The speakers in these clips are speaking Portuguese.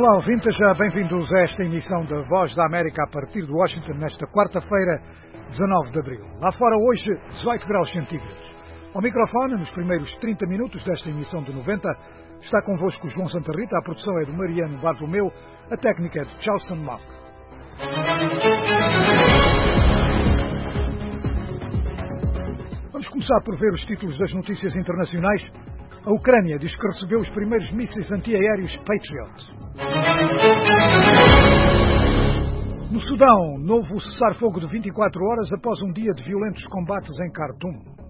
Olá, ouvintes, bem-vindos a esta emissão da Voz da América a partir de Washington nesta quarta-feira, 19 de abril. Lá fora hoje, 18 graus centígrados. Ao microfone, nos primeiros 30 minutos desta emissão de 90, está convosco João Santa Rita, a produção é do Mariano Bartolomeu, a técnica é de Charleston Malk. Vamos começar por ver os títulos das notícias internacionais. A Ucrânia diz que recebeu os primeiros mísseis antiaéreos Patriot. No Sudão, novo cessar-fogo de 24 horas após um dia de violentos combates em Khartoum.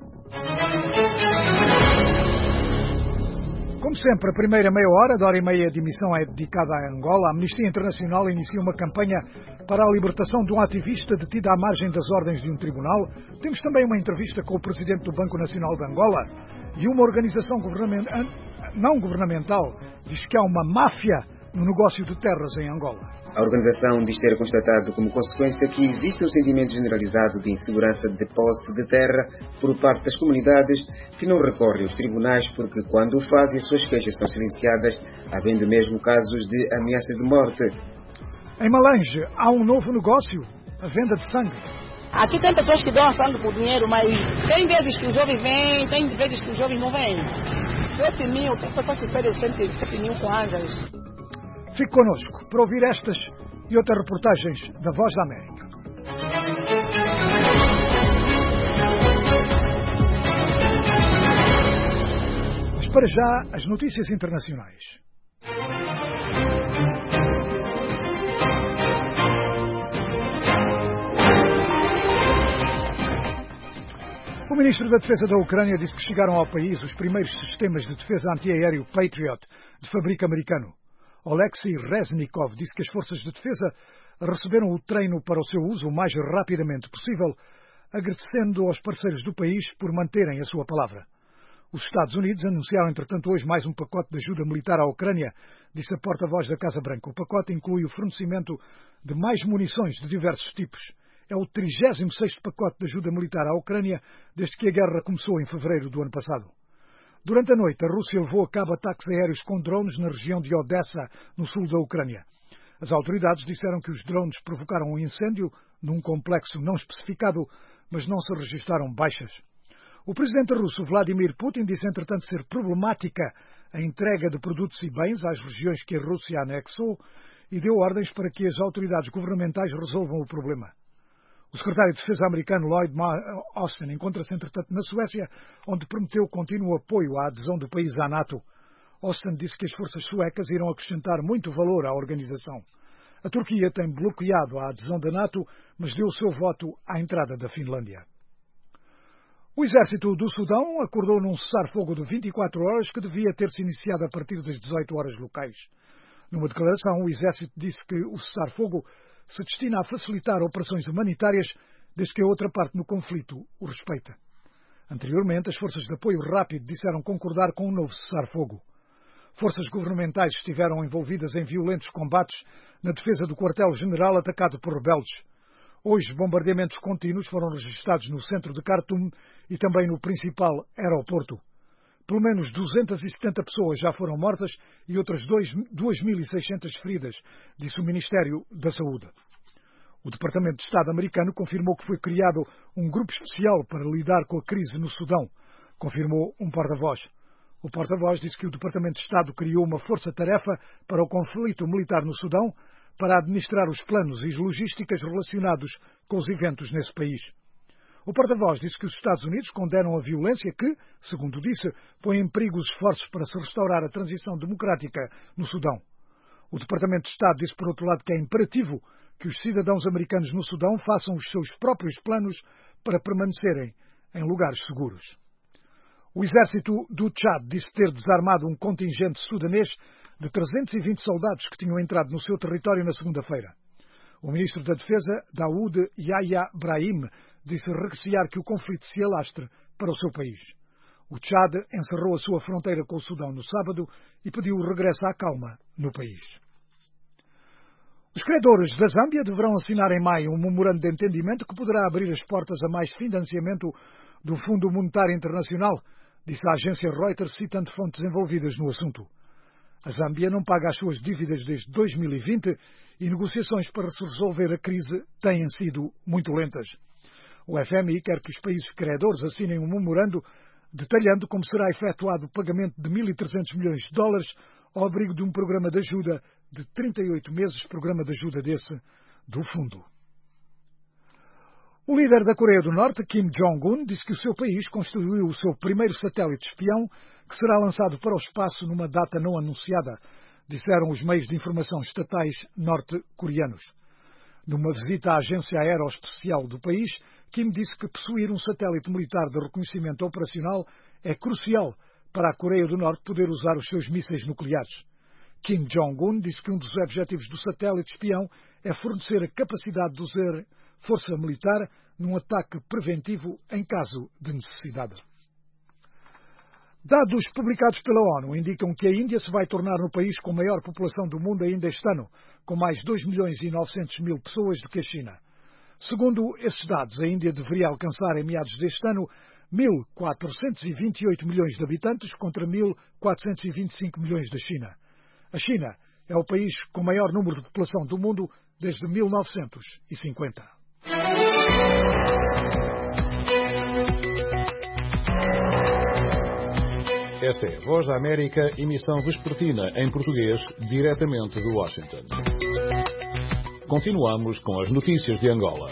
Como sempre, a primeira meia hora e meia de emissão é dedicada a Angola. A Amnistia Internacional inicia uma campanha para a libertação de um ativista detido à margem das ordens de um tribunal. Temos também uma entrevista com o presidente do Banco Nacional de Angola e uma organização não governamental diz que há uma máfia no negócio de terras em Angola. A organização diz ter constatado como consequência que existe um sentimento generalizado de insegurança de posse de terra por parte das comunidades que não recorrem aos tribunais porque quando o fazem as suas queixas são silenciadas, havendo mesmo casos de ameaças de morte. Em Malange há um novo negócio, a venda de sangue. Aqui tem pessoas que dão sangue por dinheiro, mas tem vezes que os jovens vêm, tem vezes que os jovens não vêm. 7 mil, tem pessoas que pedem 7 mil com anjas. Fique connosco para ouvir estas e outras reportagens da Voz da América. Mas para já, as notícias internacionais. O ministro da Defesa da Ucrânia disse que chegaram ao país os primeiros sistemas de defesa antiaéreo Patriot de fabrico americano. Oleksiy Reznikov disse que as forças de defesa receberam o treino para o seu uso o mais rapidamente possível, agradecendo aos parceiros do país por manterem a sua palavra. Os Estados Unidos anunciaram, entretanto, hoje mais um pacote de ajuda militar à Ucrânia, disse a porta-voz da Casa Branca. O pacote inclui o fornecimento de mais munições de diversos tipos. É o 36º pacote de ajuda militar à Ucrânia desde que a guerra começou em fevereiro do ano passado. Durante a noite, a Rússia levou a cabo ataques aéreos com drones na região de Odessa, no sul da Ucrânia. As autoridades disseram que os drones provocaram um incêndio num complexo não especificado, mas não se registaram baixas. O presidente russo Vladimir Putin disse, entretanto, ser problemática a entrega de produtos e bens às regiões que a Rússia anexou e deu ordens para que as autoridades governamentais resolvam o problema. O secretário de Defesa americano Lloyd Austin encontra-se, entretanto, na Suécia, onde prometeu contínuo apoio à adesão do país à NATO. Austin disse que as forças suecas irão acrescentar muito valor à organização. A Turquia tem bloqueado a adesão da NATO, mas deu o seu voto à entrada da Finlândia. O exército do Sudão acordou num cessar-fogo de 24 horas que devia ter-se iniciado a partir das 18 horas locais. Numa declaração, o exército disse que o cessar-fogo se destina a facilitar operações humanitárias desde que a outra parte no conflito o respeita. Anteriormente, as forças de apoio rápido disseram concordar com um novo cessar-fogo. Forças governamentais estiveram envolvidas em violentos combates na defesa do quartel-general atacado por rebeldes. Hoje, bombardeamentos contínuos foram registrados no centro de Khartoum e também no principal aeroporto. Pelo menos 270 pessoas já foram mortas e outras 2.600 feridas, disse o Ministério da Saúde. O Departamento de Estado americano confirmou que foi criado um grupo especial para lidar com a crise no Sudão, confirmou um porta-voz. O porta-voz disse que o Departamento de Estado criou uma força-tarefa para o conflito militar no Sudão para administrar os planos e as logísticas relacionados com os eventos nesse país. O porta-voz disse que os Estados Unidos condenam a violência que, segundo disse, põe em perigo os esforços para se restaurar a transição democrática no Sudão. O Departamento de Estado disse, por outro lado, que é imperativo que os cidadãos americanos no Sudão façam os seus próprios planos para permanecerem em lugares seguros. O exército do Tchad disse ter desarmado um contingente sudanês de 320 soldados que tinham entrado no seu território na segunda-feira. O ministro da Defesa, Daoud Yahya Brahim, disse recear que o conflito se alastre para o seu país. O Tchad encerrou a sua fronteira com o Sudão no sábado e pediu o regresso à calma no país. Os credores da Zâmbia deverão assinar em maio um memorando de entendimento que poderá abrir as portas a mais financiamento do Fundo Monetário Internacional, disse a agência Reuters, citando fontes envolvidas no assunto. A Zâmbia não paga as suas dívidas desde 2020 e negociações para se resolver a crise têm sido muito lentas. O FMI quer que os países credores assinem um memorando detalhando como será efetuado o pagamento de 1.300 milhões de dólares ao abrigo de um programa de ajuda de 38 meses, programa de ajuda desse do fundo. O líder da Coreia do Norte, Kim Jong-un, disse que o seu país construiu o seu primeiro satélite espião, que será lançado para o espaço numa data não anunciada, disseram os meios de informação estatais norte-coreanos. Numa visita à agência aeroespacial do país, Kim disse que possuir um satélite militar de reconhecimento operacional é crucial para a Coreia do Norte poder usar os seus mísseis nucleares. Kim Jong-un disse que um dos objetivos do satélite espião é fornecer a capacidade de usar força militar num ataque preventivo em caso de necessidade. Dados publicados pela ONU indicam que a Índia se vai tornar no país com maior população do mundo ainda este ano, com mais 2.900.000 pessoas do que a China. Segundo esses dados, a Índia deveria alcançar em meados deste ano 1.428 milhões de habitantes contra 1.425 milhões da China. A China é o país com maior número de população do mundo desde 1950. Esta é a Voz da América, emissão vespertina em português, diretamente de Washington. Continuamos com as notícias de Angola.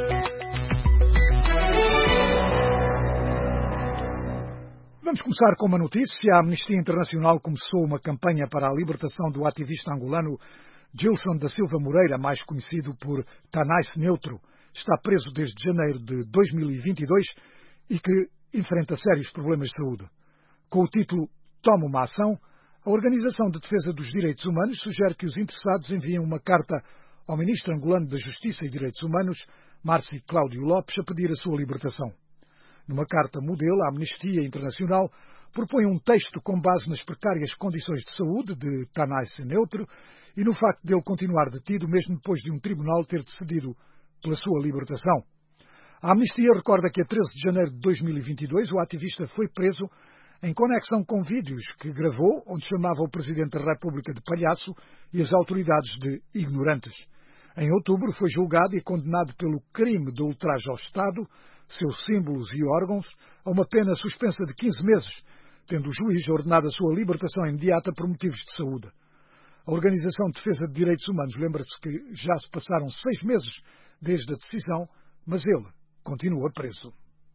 Vamos começar com uma notícia. A Amnistia Internacional começou uma campanha para a libertação do ativista angolano Gilson da Silva Moreira, mais conhecido por Tanais Neutro. Está preso desde janeiro de 2022 e que enfrenta sérios problemas de saúde. Com o título Toma uma ação, a Organização de Defesa dos Direitos Humanos sugere que os interessados enviem uma carta ao Ministro angolano da Justiça e Direitos Humanos, Márcio Cláudio Lopes, a pedir a sua libertação. Numa carta modelo, a Amnistia Internacional propõe um texto com base nas precárias condições de saúde de Tanais Neutro e no facto de ele continuar detido mesmo depois de um tribunal ter decidido pela sua libertação. A Amnistia recorda que a 13 de janeiro de 2022 o ativista foi preso em conexão com vídeos que gravou, onde chamava o Presidente da República de palhaço e as autoridades de ignorantes. Em outubro foi julgado e condenado pelo crime de ultraje ao Estado, seus símbolos e órgãos, a uma pena suspensa de 15 meses, tendo o juiz ordenado a sua libertação imediata por motivos de saúde. A Organização de Defesa de Direitos Humanos lembra-se que já se passaram 6 meses desde a decisão, mas ele continua preso.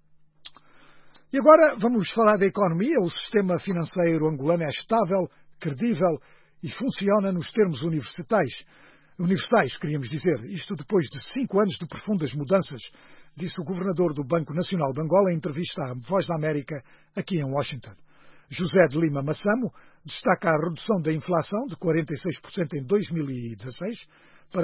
E agora vamos falar da economia. O sistema financeiro angolano é estável, credível e funciona nos termos universitários, queríamos dizer. Isto depois de 5 anos de profundas mudanças, disse o governador do Banco Nacional de Angola em entrevista à Voz da América aqui em Washington. José de Lima Massamo destaca a redução da inflação de 46% em 2016 para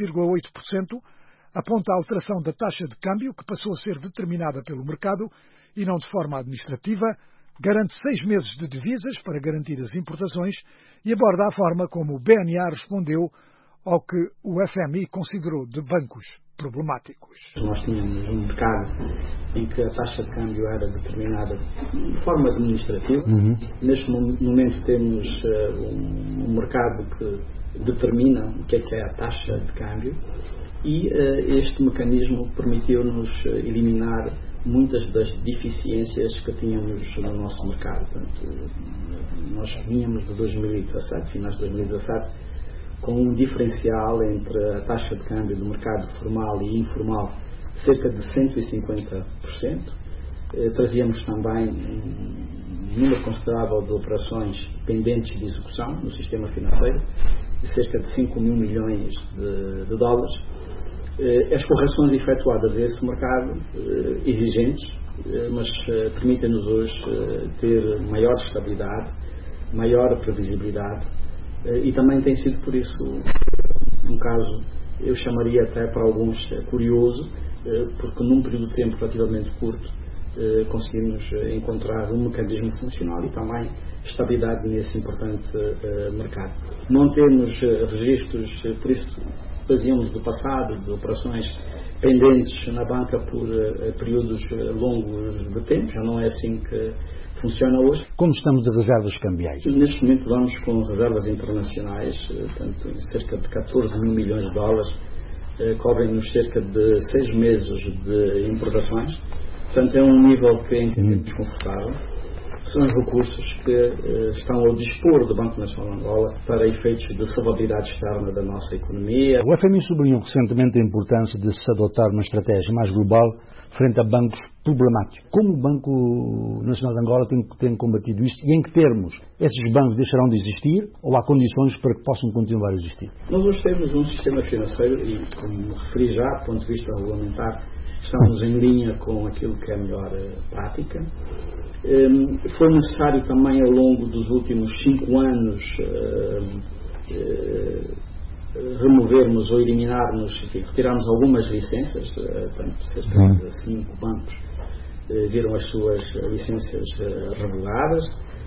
11,8%, aponta a alteração da taxa de câmbio, que passou a ser determinada pelo mercado e não de forma administrativa, garante 6 meses de divisas para garantir as importações e aborda a forma como o BNA respondeu ao que o FMI considerou de bancos problemáticos. Nós tínhamos um mercado em que a taxa de câmbio era determinada de forma administrativa. Neste momento temos um mercado que determina o que é a taxa de câmbio e este mecanismo permitiu-nos eliminar muitas das deficiências que tínhamos no nosso mercado. Portanto, nós vínhamos de 2017, finais de 2017, com um diferencial entre a taxa de câmbio do mercado formal e informal cerca de 150%. Trazíamos também um número considerável de operações pendentes de execução no sistema financeiro, de cerca de 5 mil milhões de dólares. As correções efetuadas a esse mercado, exigentes, mas permitem-nos hoje ter maior estabilidade, maior previsibilidade, e também tem sido por isso um caso, eu chamaria até para alguns curioso, porque num período de tempo relativamente curto conseguimos encontrar um mecanismo funcional e também estabilidade nesse importante mercado. Não temos registros, por isso fazíamos do passado de operações pendentes na banca por períodos longos de tempo, já não é assim que funciona hoje. Como estamos de reservas cambiais? Neste momento vamos com reservas internacionais, portanto, cerca de 14 mil milhões de dólares, cobrem-nos cerca de 6 meses de importações. Portanto, é um nível que entendemos confortável. São os recursos que estão ao dispor do Banco Nacional de Angola para efeitos de salvaguarda externa da nossa economia. O FMI sublinhou recentemente a importância de se adotar uma estratégia mais global frente a bancos problemáticos. Como o Banco Nacional de Angola tem combatido isto e em que termos esses bancos deixarão de existir ou há condições para que possam continuar a existir? Nós hoje temos um sistema financeiro e, como referi já, do ponto de vista regulamentar, estamos em linha com aquilo que é a melhor prática. Foi necessário também ao longo dos últimos 5 anos removermos ou eliminarmos, retirarmos algumas licenças, portanto, cerca de 5 bancos viram as suas licenças revogadas,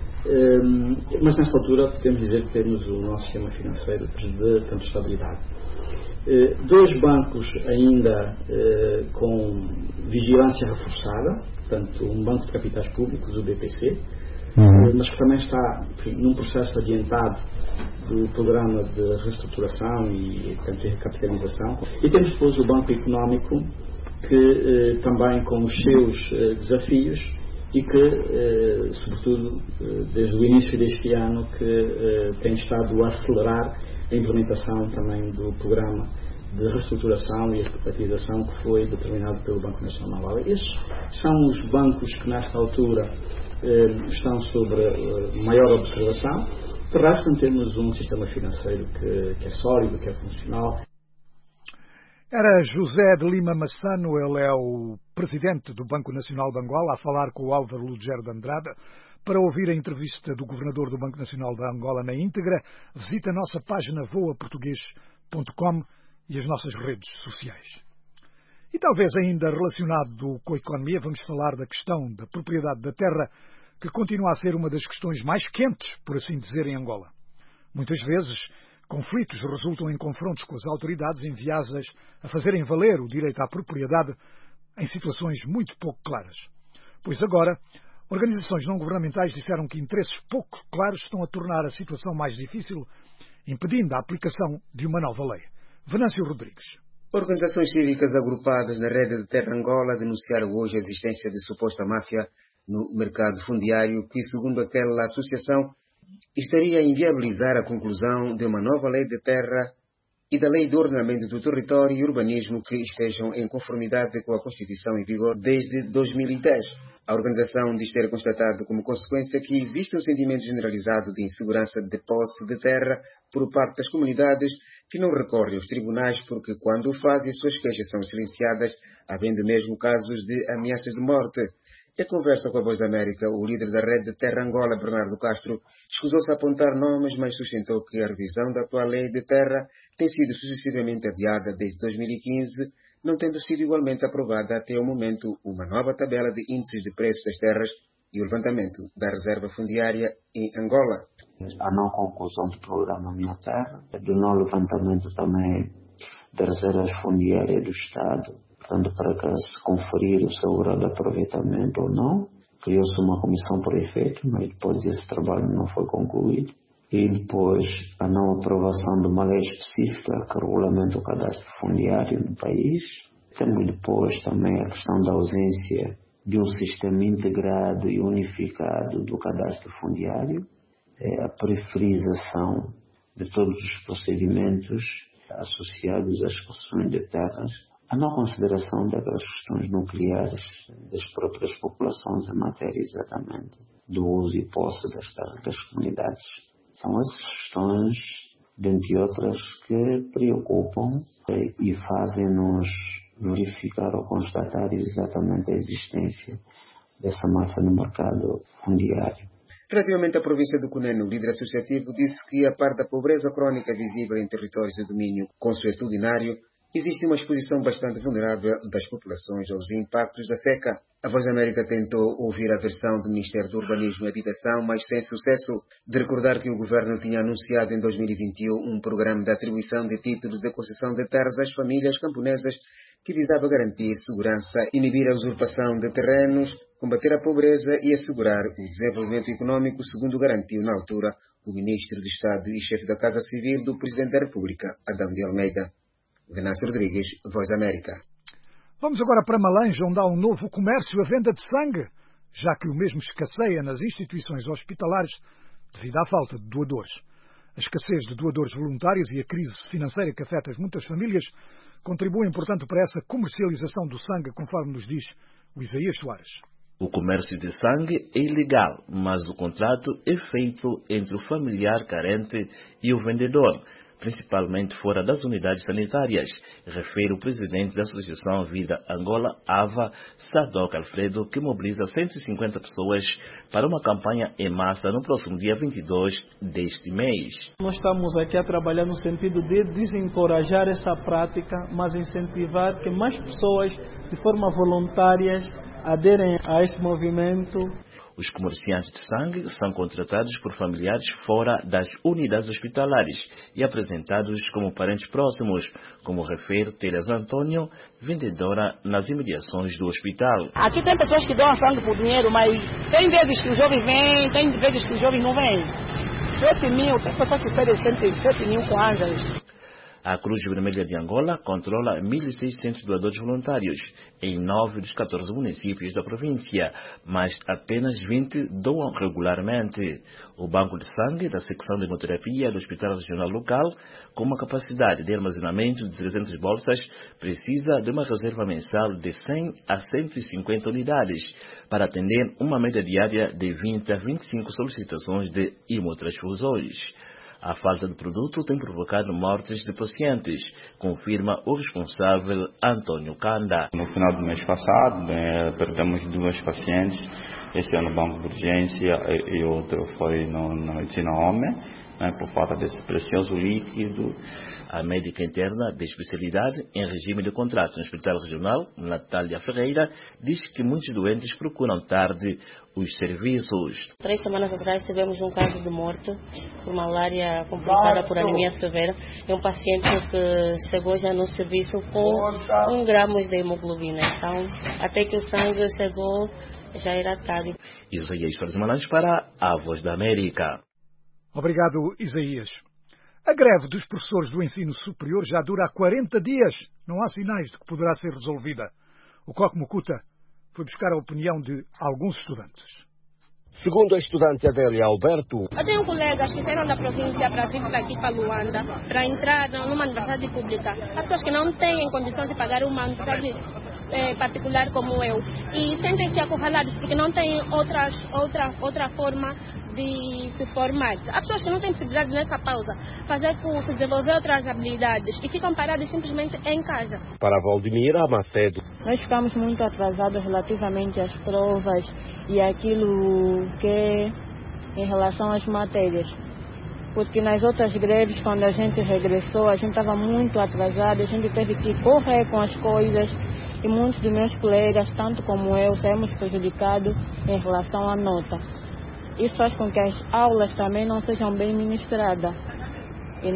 mas nesta altura podemos dizer que temos o nosso sistema financeiro de tanta estabilidade. 2 bancos ainda com vigilância reforçada, portanto, um banco de capitais públicos, o BPC, mas que também está, enfim, num processo adiantado do programa de reestruturação e, portanto, de recapitalização. E temos depois o Banco Económico, que também com os seus desafios e que, sobretudo, desde o início deste ano, que tem estado a acelerar a implementação também do programa de reestruturação e recapitalização que foi determinado pelo Banco Nacional. Esses são os bancos que nesta altura estão sobre maior observação. De resto, temos um sistema financeiro que é sólido, que é funcional. Era José de Lima Massano, ele é o presidente do Banco Nacional de Angola, a falar com o Álvaro Lugero de Andrade. Para ouvir a entrevista do governador do Banco Nacional de Angola na íntegra, visite a nossa página voaportugues.com e as nossas redes sociais. E talvez ainda relacionado com a economia, vamos falar da questão da propriedade da terra, que continua a ser uma das questões mais quentes, por assim dizer, em Angola. Muitas vezes, conflitos resultam em confrontos com as autoridades enviadas a fazerem valer o direito à propriedade em situações muito pouco claras. Pois agora, organizações não governamentais disseram que interesses pouco claros estão a tornar a situação mais difícil, impedindo a aplicação de uma nova lei. Venâncio Rodrigues. Organizações cívicas agrupadas na rede de Terra Angola denunciaram hoje a existência de suposta máfia no mercado fundiário que, segundo aquela associação, estaria a inviabilizar a conclusão de uma nova lei de terra e da lei de ordenamento do território e urbanismo que estejam em conformidade com a Constituição em vigor desde 2010. A organização diz ter constatado como consequência que existe um sentimento generalizado de insegurança de posse de terra por parte das comunidades que não recorrem aos tribunais porque, quando o fazem, suas queixas são silenciadas, havendo mesmo casos de ameaças de morte. Em conversa com a Voz da América, o líder da rede de Terra Angola, Bernardo Castro, escusou-se a apontar nomes, mas sustentou que a revisão da atual lei de terra tem sido sucessivamente adiada desde 2015, não tendo sido igualmente aprovada até o momento uma nova tabela de índices de preços das terras e o levantamento da reserva fundiária em Angola. A não conclusão do programa Minha Terra, do não levantamento também da reserva fundiária do Estado, portanto, para que se conferir o seu grau de aproveitamento ou não. Criou-se uma comissão por efeito, mas depois esse trabalho não foi concluído. E depois a não aprovação de uma lei específica que regulamenta o cadastro fundiário no país. Temos depois também a questão da ausência de um sistema integrado e unificado do cadastro fundiário, a preferização de todos os procedimentos associados às concessões de terras, a não consideração daquelas questões nucleares das próprias populações em matéria exatamente do uso e posse das terras das comunidades. São essas questões, dentre outras, que preocupam e fazem-nos verificar ou constatar exatamente a existência dessa máfia no mercado fundiário. Relativamente à província do Cunene, o líder associativo disse que, a par da pobreza crónica visível em territórios de domínio consuetudinário, existe uma exposição bastante vulnerável das populações aos impactos da seca. A Voz da América tentou ouvir a versão do Ministério do Urbanismo e Habitação, mas sem sucesso, de recordar que o governo tinha anunciado em 2021 um programa de atribuição de títulos de concessão de terras às famílias camponesas que visava garantir segurança, inibir a usurpação de terrenos, combater a pobreza e assegurar o desenvolvimento econômico, segundo garantiu na altura o Ministro de Estado e chefe da Casa Civil do Presidente da República, Adão de Almeida. Venâncio Rodrigues, Voz da América. Vamos agora para Malanje, onde há um novo comércio à venda de sangue, já que o mesmo escasseia nas instituições hospitalares devido à falta de doadores. A escassez de doadores voluntários e a crise financeira que afeta muitas famílias contribuem, portanto, para essa comercialização do sangue, conforme nos diz o Isaías Soares. O comércio de sangue é ilegal, mas o contrato é feito entre o familiar carente e o vendedor, principalmente fora das unidades sanitárias, refere o presidente da Associação Vida Angola, AVA, Sadok Alfredo, que mobiliza 150 pessoas para uma campanha em massa no próximo dia 22 deste mês. Nós estamos aqui a trabalhar no sentido de desencorajar essa prática, mas incentivar que mais pessoas, de forma voluntária, aderem a esse movimento. Os comerciantes de sangue são contratados por familiares fora das unidades hospitalares e apresentados como parentes próximos, como refere Teresa Antônio, vendedora nas imediações do hospital. Aqui tem pessoas que doam sangue por dinheiro, mas tem vezes que os jovens vêm, tem vezes que os jovens não vêm. 7 mil, tem pessoas que pedem 7 mil com ângeles. A Cruz Vermelha de Angola controla 1.600 doadores voluntários em 9 dos 14 municípios da província, mas apenas 20 doam regularmente. O banco de sangue da secção de hemoterapia do Hospital Regional Local, com uma capacidade de armazenamento de 300 bolsas, precisa de uma reserva mensal de 100 a 150 unidades para atender uma média diária de 20 a 25 solicitações de hemotransfusões. A falta de produto tem provocado mortes de pacientes, confirma o responsável Antônio Kanda. No final do mês passado, perdemos 2 pacientes, esse é no banco de urgência e outro foi na medicina homem, por falta desse precioso líquido. A médica interna de especialidade em regime de contrato no Hospital Regional, Natália Ferreira, diz que muitos doentes procuram tarde os serviços. 3 semanas atrás tivemos um caso de morte por malária complicada por anemia severa. É um paciente que chegou já no serviço com 1 grama de hemoglobina. Então, até que o sangue chegou, já era tarde. Isaías Soares para a Voz da América. Obrigado, Isaías. A greve dos professores do ensino superior já dura há 40 dias. Não há sinais de que poderá ser resolvida. O Coque Mucuta foi buscar a opinião de alguns estudantes. Segundo a estudante Adélia Alberto, eu tenho colegas que saíram da província para vir para aqui para Luanda para entrar numa universidade pública. Há pessoas que não têm condição de pagar uma universidade particular como eu e sentem-se acurralados porque não têm outra forma de se formar. Há pessoas que não têm possibilidade nessa pausa fazer curso, desenvolver outras habilidades e ficam paradas simplesmente em casa. Para Valdemira Macedo, nós ficamos muito atrasados relativamente às provas e aquilo que é em relação às matérias. Porque nas outras greves, quando a gente regressou, a gente estava muito atrasado, a gente teve que correr com as coisas e muitos dos meus colegas, tanto como eu, saímos prejudicados em relação à nota. Isso faz com que as aulas também não sejam bem ministradas e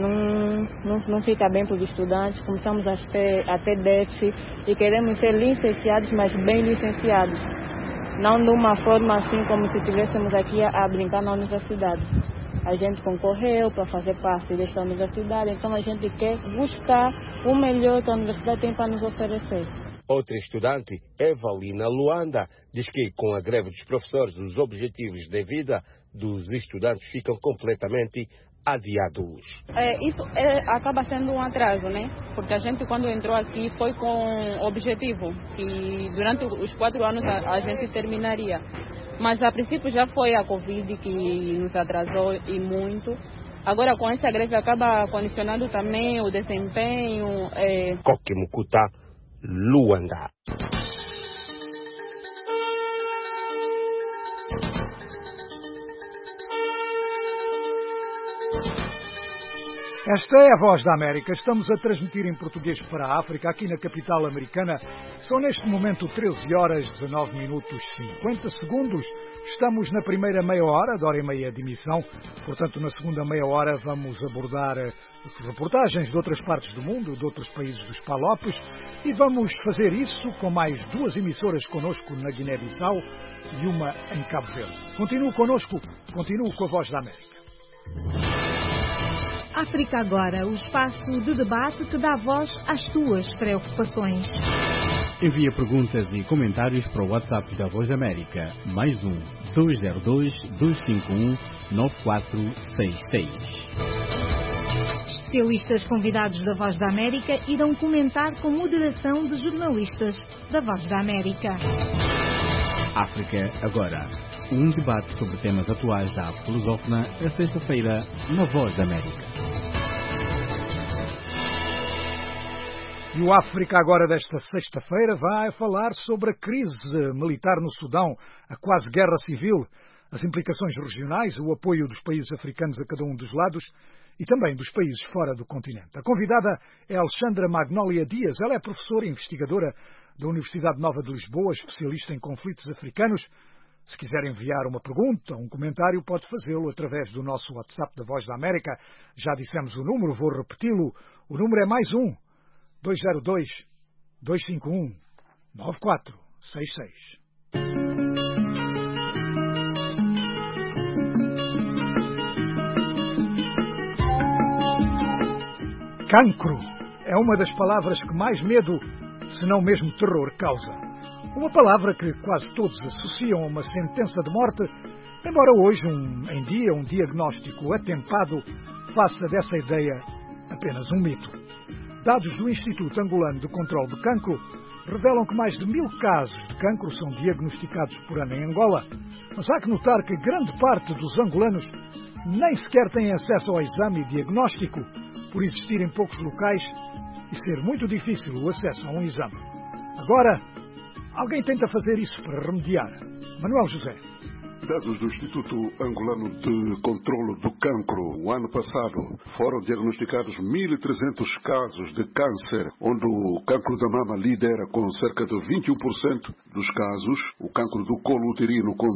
não fica bem para os estudantes. Começamos a ter déficit e queremos ser licenciados, mas bem licenciados. Não de uma forma assim como se estivéssemos aqui a brincar na universidade. A gente concorreu para fazer parte desta universidade, então a gente quer buscar o melhor que a universidade tem para nos oferecer. Outra estudante, Evalina Luanda, diz que com a greve dos professores os objetivos de vida dos estudantes ficam completamente adiados. Isso acaba sendo um atraso, né? Porque a gente quando entrou aqui foi com objetivo que durante os 4 anos a gente terminaria. Mas a princípio já foi a Covid que nos atrasou e muito. Agora com essa greve acaba condicionando também o desempenho. Coque Mucuta, Luanda. Esta é a Voz da América. Estamos a transmitir em português para a África, aqui na capital americana. São neste momento 13 horas, 19 minutos, 50 segundos. Estamos na primeira meia hora, de hora e meia de emissão. Portanto, na segunda meia hora vamos abordar reportagens de outras partes do mundo, de outros países dos Palopes. E vamos fazer isso com mais duas emissoras connosco na Guiné-Bissau e uma em Cabo Verde. Continue connosco, continue com a Voz da América. África Agora, o espaço de debate que dá voz às tuas preocupações. Envia perguntas e comentários para o WhatsApp da Voz da América, +1 202 251 9466. Especialistas convidados da Voz da América irão comentar com moderação de jornalistas da Voz da América. África Agora, um debate sobre temas atuais da África lusófona, a sexta-feira, na Voz da América. E o África Agora desta sexta-feira vai falar sobre a crise militar no Sudão, a quase guerra civil, as implicações regionais, o apoio dos países africanos a cada um dos lados e também dos países fora do continente. A convidada é Alexandra Magnolia Dias. Ela é professora e investigadora da Universidade Nova de Lisboa, especialista em conflitos africanos. Se quiser enviar uma pergunta ou um comentário, pode fazê-lo através do nosso WhatsApp da Voz da América. Já dissemos o número, vou repeti-lo. O número é +1 202 251 9466. Cancro é uma das palavras que mais medo, se não mesmo terror, causa. Uma palavra que quase todos associam a uma sentença de morte, embora hoje, em dia, um diagnóstico atempado faça dessa ideia apenas um mito. Dados do Instituto Angolano de Controlo de Cancro revelam que mais de 1000 casos de cancro são diagnosticados por ano em Angola, mas há que notar que grande parte dos angolanos nem sequer têm acesso ao exame e diagnóstico, por existirem poucos locais e ser muito difícil o acesso a um exame. Agora, alguém tenta fazer isso para remediar. Manuel José. Dados do Instituto Angolano de Controlo do Cancro, o ano passado foram diagnosticados 1.300 casos de câncer, onde o cancro da mama lidera com cerca de 21% dos casos, o cancro do colo uterino com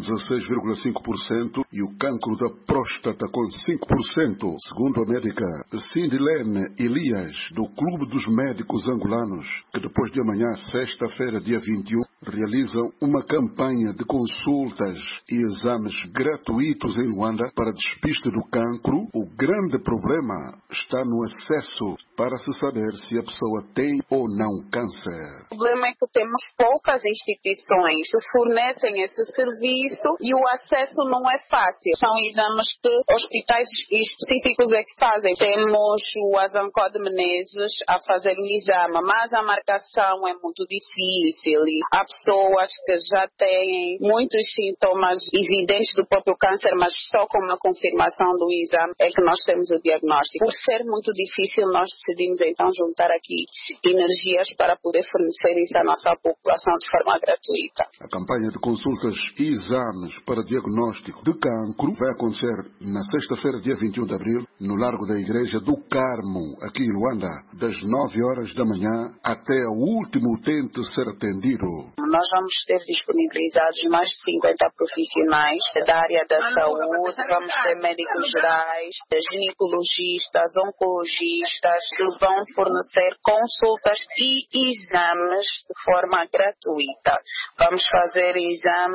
16,5% e o cancro da próstata com 5%, segundo a médica Cindilene Elias, do Clube dos Médicos Angolanos, que depois de amanhã, sexta-feira, dia 21, realizam uma campanha de consultas e exames gratuitos em Luanda para despiste do cancro. O grande problema está no acesso para se saber se a pessoa tem ou não câncer. O problema é que temos poucas instituições que fornecem esse serviço e o acesso não é fácil. São exames que hospitais específicos é que fazem. Temos o Azancó de Menezes a fazer o exame, mas a marcação é muito difícil e há pessoas que já têm muitos sintomas evidentes do próprio câncer, mas só com uma confirmação do exame é que nós temos o diagnóstico. Por ser muito difícil, nós decidimos então juntar aqui energias para poder fornecer isso à nossa população de forma gratuita. A campanha de consultas e exames para diagnóstico de cancro vai acontecer na sexta-feira, dia 21 de abril, no Largo da Igreja do Carmo, aqui em Luanda, das 9 horas da manhã até o último utente ser atendido. Nós vamos ter disponibilizados mais de 50 profissionais da área da saúde, vamos ter médicos gerais, ginecologistas, oncologistas, que vão fornecer consultas e exames de forma gratuita. Vamos fazer exame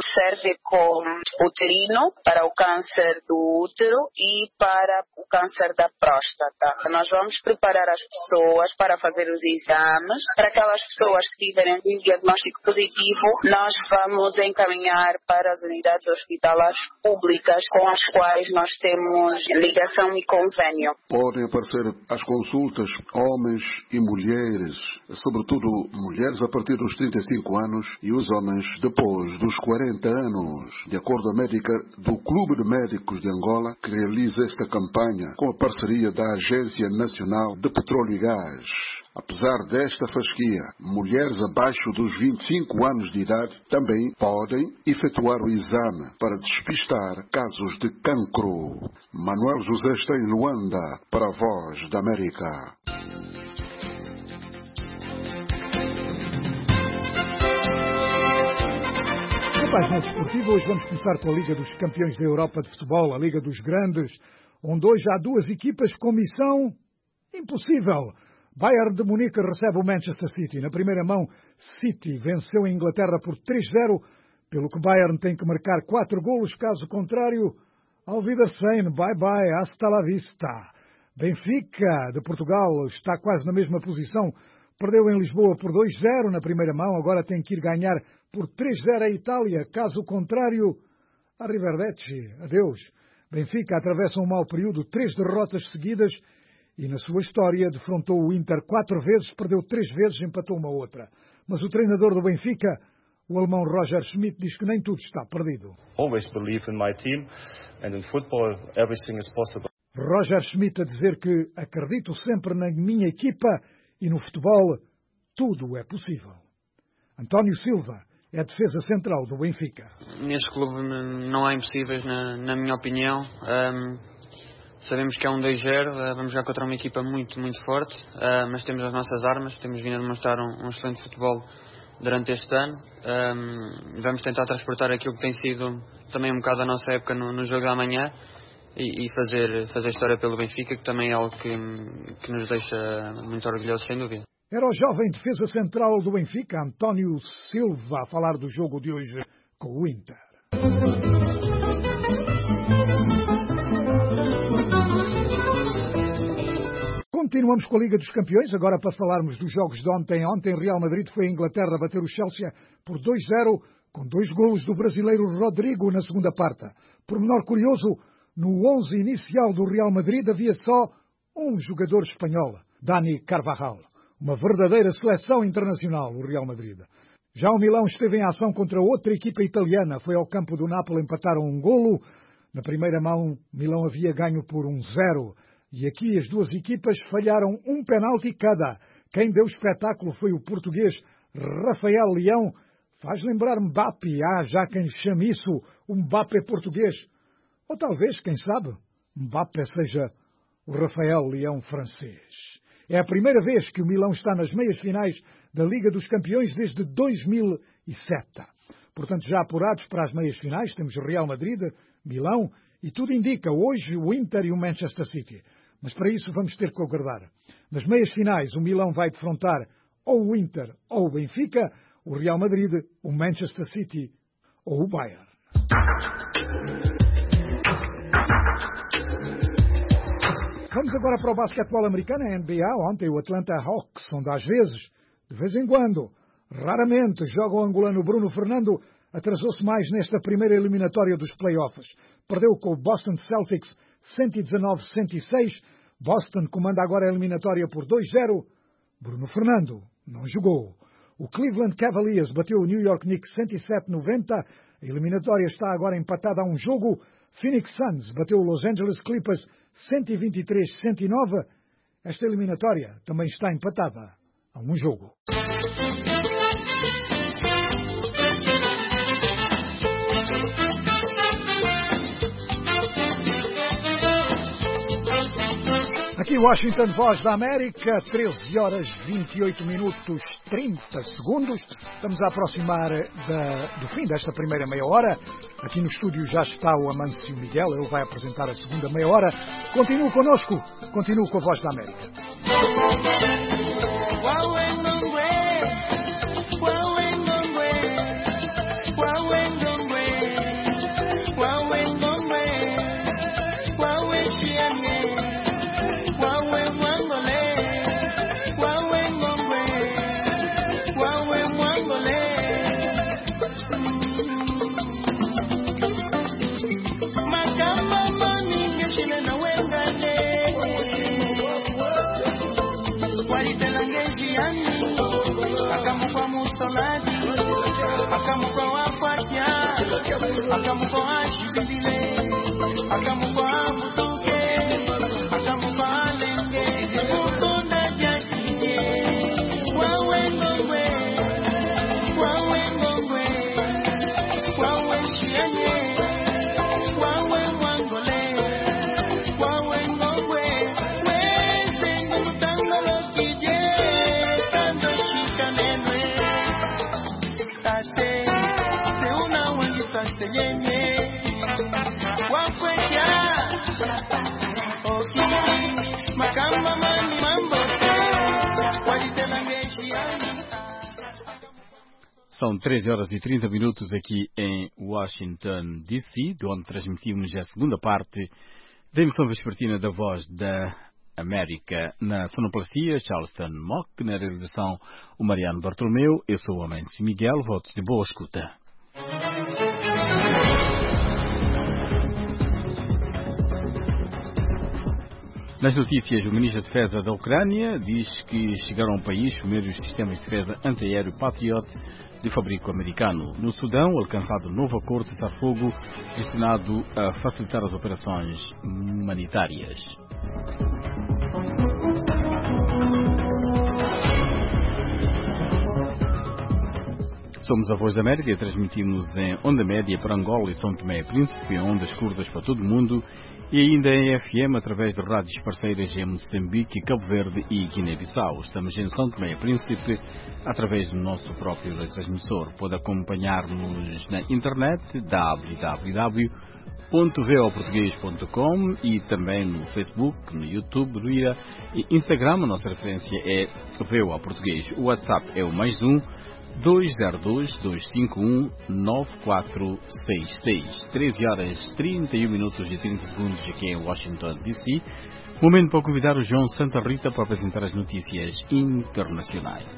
cérvico-uterino para o câncer do útero e para o câncer da próstata. Nós vamos preparar as pessoas para fazer os exames. Para aquelas pessoas que tiverem um diagnóstico positivo, nós vamos encaminhar para as unidades hospitalares públicas com as quais nós temos ligação e convênio. Podem aparecer as consultas homens e mulheres, sobretudo mulheres a partir dos 35 anos e os homens depois dos 40 anos. De acordo com a médica do Clube de Médicos de Angola, que realiza esta campanha com com a parceria da Agência Nacional de Petróleo e Gás. Apesar desta fasquia, mulheres abaixo dos 25 anos de idade também podem efetuar o exame para despistar casos de cancro. Manuel José está em Luanda para a Voz da América. Na página desportiva, hoje vamos começar com a Liga dos Campeões da Europa de Futebol, a Liga dos Grandes, onde hoje há duas equipas com missão impossível. Bayern de Munique recebe o Manchester City. Na primeira mão, City venceu a Inglaterra por 3-0, pelo que Bayern tem que marcar 4 golos, caso contrário, auf Wiedersehen, bye-bye, hasta la vista. Benfica, de Portugal, está quase na mesma posição. Perdeu em Lisboa por 2-0 na primeira mão, agora tem que ir ganhar por 3-0 a Itália, caso contrário, arrivederci, adeus. Benfica atravessa um mau período, 3 derrotas seguidas, e na sua história defrontou o Inter 4 vezes, perdeu 3 vezes, empatou uma outra. Mas o treinador do Benfica, o alemão Roger Schmidt, diz que nem tudo está perdido. Always believe in my team, and in football everything is possible. Roger Schmidt a dizer que acredito sempre na minha equipa e no futebol tudo é possível. António Silva é a defesa central do Benfica. Neste clube não há impossíveis, na minha opinião. Sabemos que é um 2-0, vamos jogar contra uma equipa muito, muito forte, mas temos as nossas armas, temos vindo a demonstrar um excelente futebol durante este ano. Vamos tentar transportar aquilo que tem sido também um bocado a nossa época no jogo da manhã e fazer história pelo Benfica, que também é algo que nos deixa muito orgulhosos, sem dúvida. Era o jovem defesa central do Benfica, António Silva, a falar do jogo de hoje com o Inter. Continuamos com a Liga dos Campeões, agora para falarmos dos jogos de ontem. Ontem Real Madrid foi a Inglaterra bater o Chelsea por 2-0, com 2 golos do brasileiro Rodrigo na segunda parte. Por menor curioso, no 11 inicial do Real Madrid havia só um jogador espanhol, Dani Carvajal. Uma verdadeira seleção internacional, o Real Madrid. Já o Milão esteve em ação contra outra equipa italiana. Foi ao campo do Napoli, empataram um golo. Na primeira mão, Milão havia ganho por 1-0. E aqui as duas equipas falharam um penalti cada. Quem deu espetáculo foi o português Rafael Leão. Faz lembrar Mbappé. Já quem chame isso o Mbappé português. Ou talvez, quem sabe, Mbappé seja o Rafael Leão francês. É a primeira vez que o Milão está nas meias finais da Liga dos Campeões desde 2007. Portanto, já apurados para as meias finais, temos Real Madrid, Milão e tudo indica hoje o Inter e o Manchester City. Mas para isso vamos ter que aguardar. Nas meias finais, o Milão vai defrontar ou o Inter ou o Benfica, o Real Madrid, o Manchester City ou o Bayern. Vamos agora para o basquetebol americano, a NBA. Ontem o Atlanta Hawks, onde às vezes, de vez em quando, raramente, joga o angolano Bruno Fernando, atrasou-se mais nesta primeira eliminatória dos playoffs. Perdeu com o Boston Celtics 119-106. Boston comanda agora a eliminatória por 2-0. Bruno Fernando não jogou. O Cleveland Cavaliers bateu o New York Knicks 107-90. A eliminatória está agora empatada a um jogo. Phoenix Suns bateu o Los Angeles Clippers 123-109. Esta eliminatória também está empatada a um jogo. Aqui Washington, Voz da América, 13 horas 28 minutos 30 segundos. Estamos a aproximar do fim desta primeira meia hora. Aqui no estúdio já está o Amâncio Miguel, ele vai apresentar a segunda meia hora. Continue connosco, continue com a Voz da América. São 13 horas e 30 minutos aqui em Washington, D.C., de onde transmitimos a segunda parte da emissão vespertina da Voz da América. Na sonoplastia, Charleston Mock, na realização, o Mariano Bartolomeu. Eu sou o Amâncio Miguel, votos de boa escuta. Nas notícias, o ministro da Defesa da Ucrânia diz que chegaram ao país os primeiros sistemas de defesa antiaéreo Patriot de fabrico americano. No Sudão, alcançado um novo acordo de cessar-fogo destinado a facilitar as operações humanitárias. Somos a Voz da América e transmitimos em onda média para Angola e São Tomé e Príncipe, em ondas curtas para todo o mundo e ainda em FM através de rádios parceiras em Moçambique, Cabo Verde e Guiné-Bissau. Estamos em São Tomé e Príncipe através do nosso próprio transmissor. Pode acompanhar-nos na internet www.voportugues.com e também no Facebook, no YouTube, no Instagram. A nossa referência é VOA Português. O WhatsApp é o +1 202-251-9466. 13 horas 31 minutos e 30 segundos aqui em Washington, D.C. Momento para convidar o João Santa Rita para apresentar as notícias internacionais.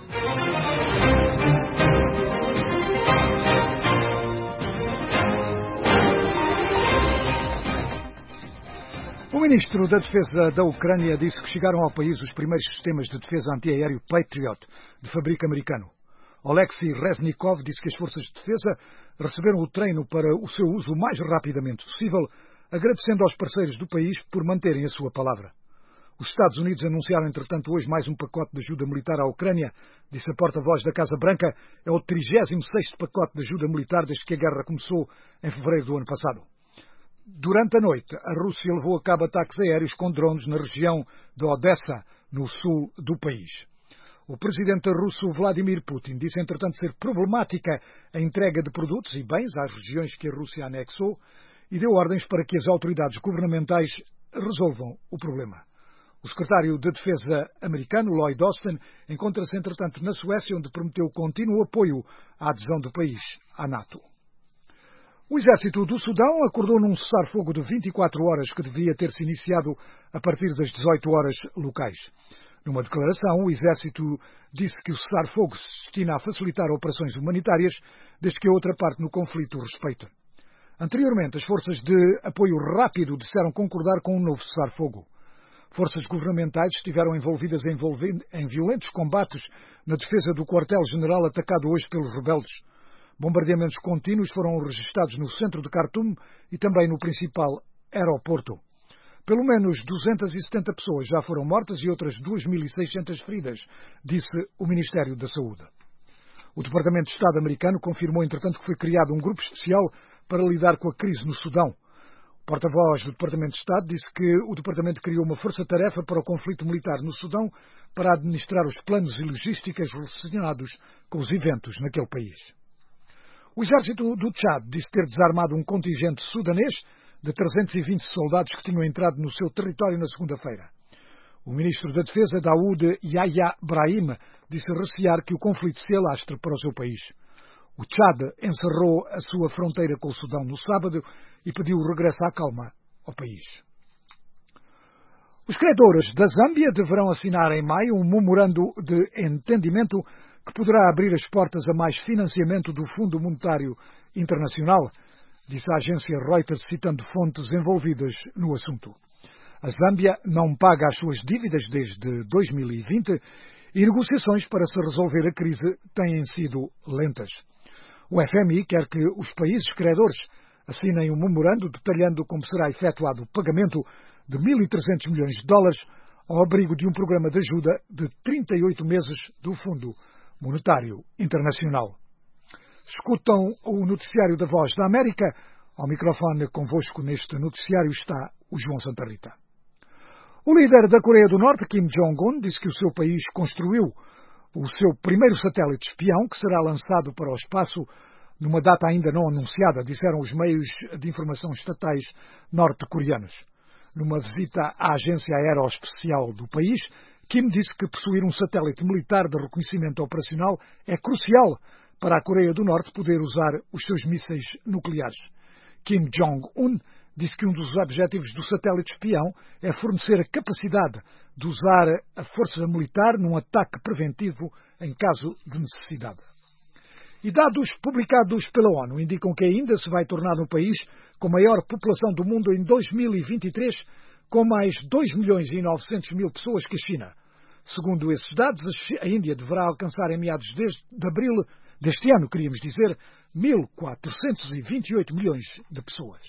O ministro da Defesa da Ucrânia disse que chegaram ao país os primeiros sistemas de defesa antiaéreo Patriot de fabrico americano. Oleksiy Reznikov disse que as forças de defesa receberam o treino para o seu uso o mais rapidamente possível, agradecendo aos parceiros do país por manterem a sua palavra. Os Estados Unidos anunciaram, entretanto, hoje mais um pacote de ajuda militar à Ucrânia, disse a porta-voz da Casa Branca. É o 36º pacote de ajuda militar desde que a guerra começou em fevereiro do ano passado. Durante a noite, a Rússia levou a cabo ataques aéreos com drones na região de Odessa, no sul do país. O presidente russo Vladimir Putin disse, entretanto, ser problemática a entrega de produtos e bens às regiões que a Rússia anexou e deu ordens para que as autoridades governamentais resolvam o problema. O secretário de Defesa americano, Lloyd Austin, encontra-se, entretanto, na Suécia, onde prometeu contínuo apoio à adesão do país à NATO. O exército do Sudão acordou num cessar-fogo de 24 horas que devia ter-se iniciado a partir das 18 horas locais. Numa declaração, o exército disse que o cessar-fogo se destina a facilitar operações humanitárias, desde que a outra parte no conflito o respeite. Anteriormente, as forças de apoio rápido disseram concordar com um novo cessar-fogo. Forças governamentais estiveram envolvidas em violentos combates na defesa do quartel-general atacado hoje pelos rebeldes. Bombardeamentos contínuos foram registrados no centro de Khartoum e também no principal aeroporto. Pelo menos 270 pessoas já foram mortas e outras 2.600 feridas, disse o Ministério da Saúde. O Departamento de Estado americano confirmou, entretanto, que foi criado um grupo especial para lidar com a crise no Sudão. O porta-voz do Departamento de Estado disse que o Departamento criou uma força-tarefa para o conflito militar no Sudão para administrar os planos e logísticas relacionados com os eventos naquele país. O exército do Tchad disse ter desarmado um contingente sudanês de 320 soldados que tinham entrado no seu território na segunda-feira. O ministro da Defesa, Daoud Yahya Brahim, disse recear que o conflito se alastre para o seu país. O Tchad encerrou a sua fronteira com o Sudão no sábado e pediu o regresso à calma ao país. Os credores da Zâmbia deverão assinar em maio um memorando de entendimento que poderá abrir as portas a mais financiamento do Fundo Monetário Internacional, disse a agência Reuters, citando fontes envolvidas no assunto. A Zâmbia não paga as suas dívidas desde 2020 e negociações para se resolver a crise têm sido lentas. O FMI quer que os países credores assinem um memorando detalhando como será efetuado o pagamento de 1.300 milhões de dólares ao abrigo de um programa de ajuda de 38 meses do Fundo Monetário Internacional. Escutam o noticiário da Voz da América. Ao microfone convosco neste noticiário está o João Santa Rita. O líder da Coreia do Norte, Kim Jong-un, disse que o seu país construiu o seu primeiro satélite espião, que será lançado para o espaço numa data ainda não anunciada, disseram os meios de informação estatais norte-coreanos. Numa visita à agência aeroespacial do país, Kim disse que possuir um satélite militar de reconhecimento operacional é crucial para a Coreia do Norte poder usar os seus mísseis nucleares. Kim Jong-un disse que um dos objetivos do satélite espião é fornecer a capacidade de usar a força militar num ataque preventivo em caso de necessidade. E dados publicados pela ONU indicam que ainda se vai tornar um país com maior população do mundo em 2023, com mais 2.900.000 pessoas que a China. Segundo esses dados, a Índia deverá alcançar em meados de abril deste ano, queríamos dizer, 1.428 milhões de pessoas.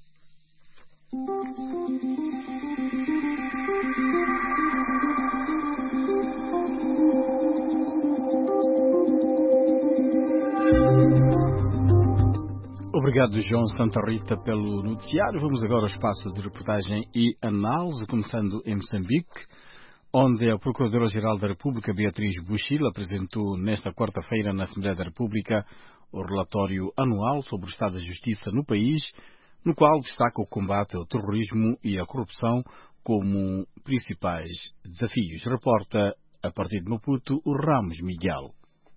Obrigado, João Santa Rita, pelo noticiário. Vamos agora ao espaço de reportagem e análise, começando em Moçambique, onde a Procuradora-Geral da República, Beatriz Buchil, apresentou nesta quarta-feira na Assembleia da República o relatório anual sobre o estado da justiça no país, no qual destaca o combate ao terrorismo e à corrupção como principais desafios. Reporta, a partir de Maputo, o Ramos Miguel.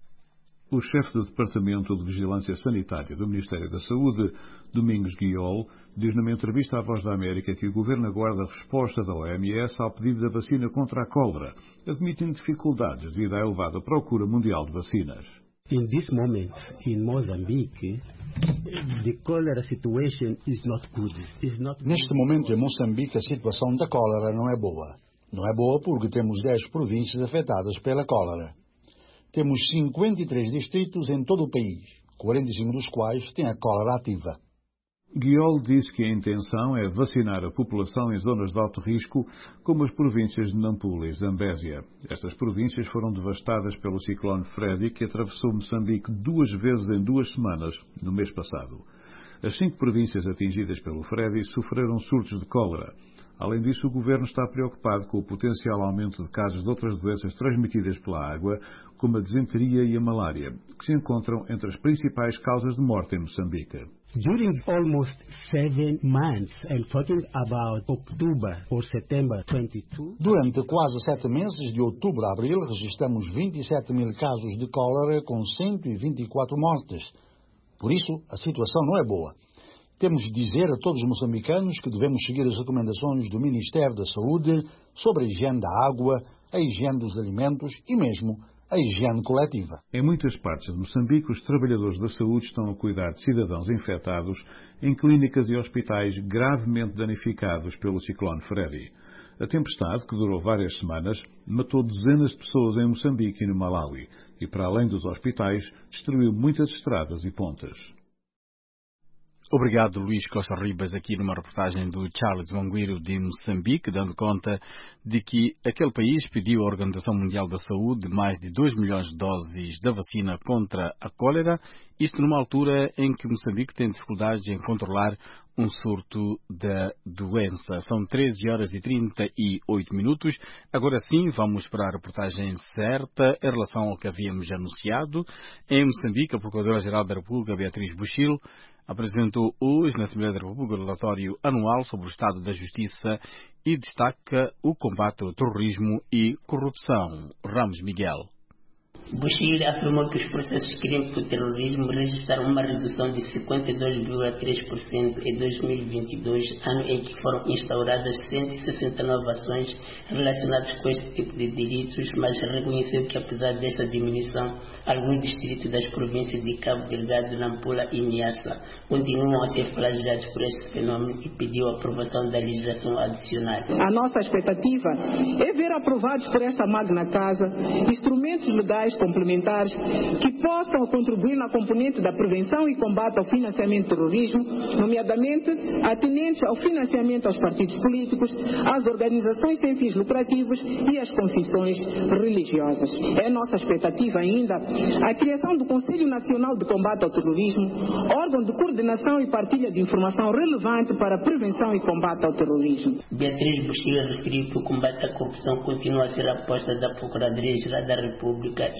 O chefe do Departamento de Vigilância Sanitária do Ministério da Saúde, Domingos Guiol, diz numa entrevista à Voz da América que o governo aguarda a resposta da OMS ao pedido da vacina contra a cólera, admitindo dificuldades devido à elevada procura mundial de vacinas. In this moment, in Mozambique, the cholera situation is not good. Neste momento, em Moçambique, a situação da cólera não é boa. Não é boa porque temos 10 províncias afetadas pela cólera. Temos 53 distritos em todo o país, 45 dos quais têm a cólera ativa. Guiol disse que a intenção é vacinar a população em zonas de alto risco, como as províncias de Nampula e Zambésia. Estas províncias foram devastadas pelo ciclone Freddy, que atravessou Moçambique 2 vezes em 2 semanas, no mês passado. As 5 províncias atingidas pelo Freddy sofreram surtos de cólera. Além disso, o governo está preocupado com o potencial aumento de casos de outras doenças transmitidas pela água, como a disenteria e a malária, que se encontram entre as principais causas de morte em Moçambique. During almost 7 months, I'm talking about October or September 22. Durante quase 7 meses, de outubro a abril, registramos 27.000 casos de cólera com 124 mortes. Por isso, a situação não é boa. Temos de dizer a todos os moçambicanos que devemos seguir as recomendações do Ministério da Saúde sobre a higiene da água, a higiene dos alimentos e mesmo a higiene coletiva. Em muitas partes de Moçambique, os trabalhadores da saúde estão a cuidar de cidadãos infectados em clínicas e hospitais gravemente danificados pelo ciclone Freddy. A tempestade, que durou várias semanas, matou dezenas de pessoas em Moçambique e no Malawi e, para além dos hospitais, destruiu muitas estradas e pontes. Obrigado, Luís Costa Ribas, aqui numa reportagem do Charles Manguiro de Moçambique, dando conta de que aquele país pediu à Organização Mundial da Saúde mais de 2 milhões de doses da vacina contra a cólera, isto numa altura em que Moçambique tem dificuldades em controlar um surto da doença. São 13 horas e 38 minutos. Agora sim, vamos para a reportagem certa em relação ao que havíamos anunciado. Em Moçambique, a Procuradora-Geral da República, Beatriz Buchil, apresentou hoje na Assembleia da República o relatório anual sobre o estado da justiça e destaca o combate ao terrorismo e corrupção. Ramos Miguel. Buchil afirmou que os processos de crime por terrorismo registraram uma redução de 52,3% em 2022, ano em que foram instauradas 169 ações relacionadas com este tipo de delitos, mas reconheceu que, apesar desta diminuição, alguns distritos das províncias de Cabo Delgado, Nampula e Niassa continuam a ser flagelados por este fenômeno e pediu a aprovação da legislação adicional. A nossa expectativa é ver aprovados por esta magna casa instrumentos legais complementares que possam contribuir na componente da prevenção e combate ao financiamento do terrorismo, nomeadamente atinentes ao financiamento aos partidos políticos, às organizações sem fins lucrativos e às confissões religiosas. É nossa expectativa ainda a criação do Conselho Nacional de Combate ao Terrorismo, órgão de coordenação e partilha de informação relevante para a prevenção e combate ao terrorismo. Beatriz Buchil referiu que o combate à corrupção continua a ser a aposta da Procuradoria-Geral da República e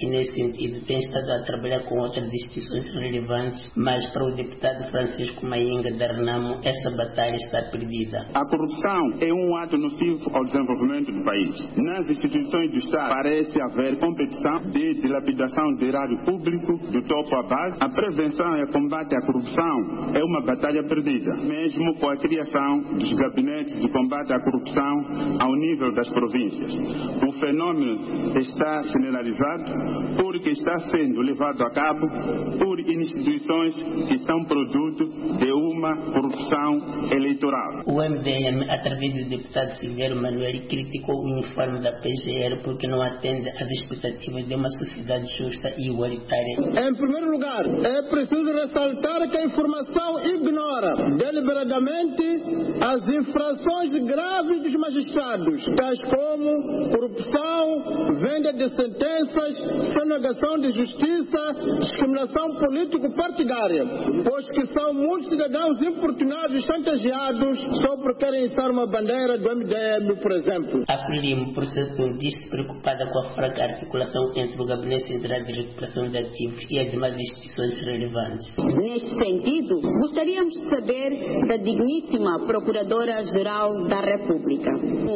nesse sentido, tem estado a trabalhar com outras instituições relevantes, mas para o deputado Francisco Mainga da Renamo, esta batalha está perdida. A corrupção é um ato nocivo ao desenvolvimento do país. Nas instituições do Estado parece haver competição de dilapidação de erário público do topo à base. A prevenção e o combate à corrupção é uma batalha perdida, mesmo com a criação dos gabinetes de combate à corrupção ao nível das províncias. O fenômeno está generalizado porque está sendo levado a cabo por instituições que são produto de uma corrupção eleitoral. O MDM, através do deputado Silveiro Manuel, criticou o informe da PGR porque não atende às expectativas de uma sociedade justa e igualitária. Em primeiro lugar, é preciso ressaltar que a informação ignora deliberadamente as infrações graves dos magistrados, tais como corrupção, venda de sentenças, sonegação de justiça, discriminação político-partidária, pois que são muitos cidadãos importunados e chantageados só porque querem estar uma bandeira do MDM, por exemplo. A Frelimo, por certo, diz-se preocupada com a fraca articulação entre o Gabinete Central de Recuperação de Ativos e as demais instituições relevantes. Neste sentido, gostaríamos de saber da digníssima Procuradora-Geral da República.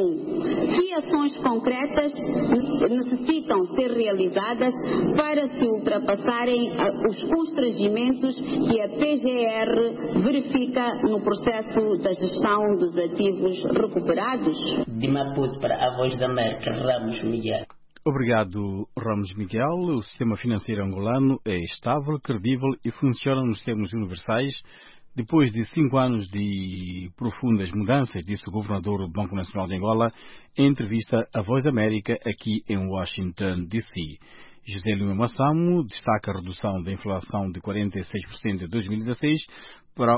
Que ações concretas necessitam ser realizadas para se ultrapassarem os constrangimentos que a PGR verifica no processo da gestão dos ativos recuperados? De Maputo para a Voz da América, Ramos Miguel. Obrigado, Ramos Miguel. O sistema financeiro angolano é estável, credível e funciona nos termos universais. Depois de 5 anos de profundas mudanças, disse o governador do Banco Nacional de Angola em entrevista à Voz da América aqui em Washington, D.C. José Lima Massamo destaca a redução da inflação de 46% em 2016 para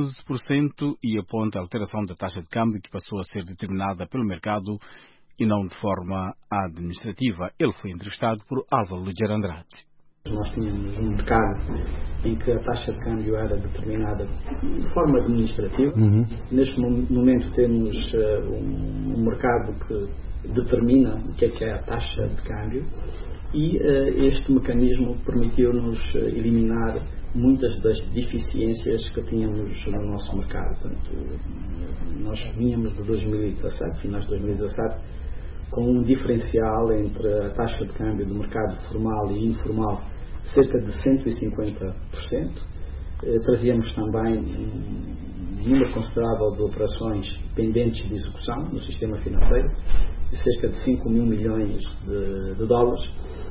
11% e aponta a alteração da taxa de câmbio que passou a ser determinada pelo mercado e não de forma administrativa. Ele foi entrevistado por Álvaro Ligeiro Andrade. Nós tínhamos um mercado em que a taxa de câmbio era determinada de forma administrativa. Neste momento temos um mercado que determina o que é a taxa de câmbio e este mecanismo permitiu-nos eliminar muitas das deficiências que tínhamos no nosso mercado. Portanto, nós vínhamos de 2017, finais de 2017, com um diferencial entre a taxa de câmbio do mercado formal e informal cerca de 150%. Trazíamos também um número considerável de operações pendentes de execução no sistema financeiro, de cerca de 5 mil milhões de dólares.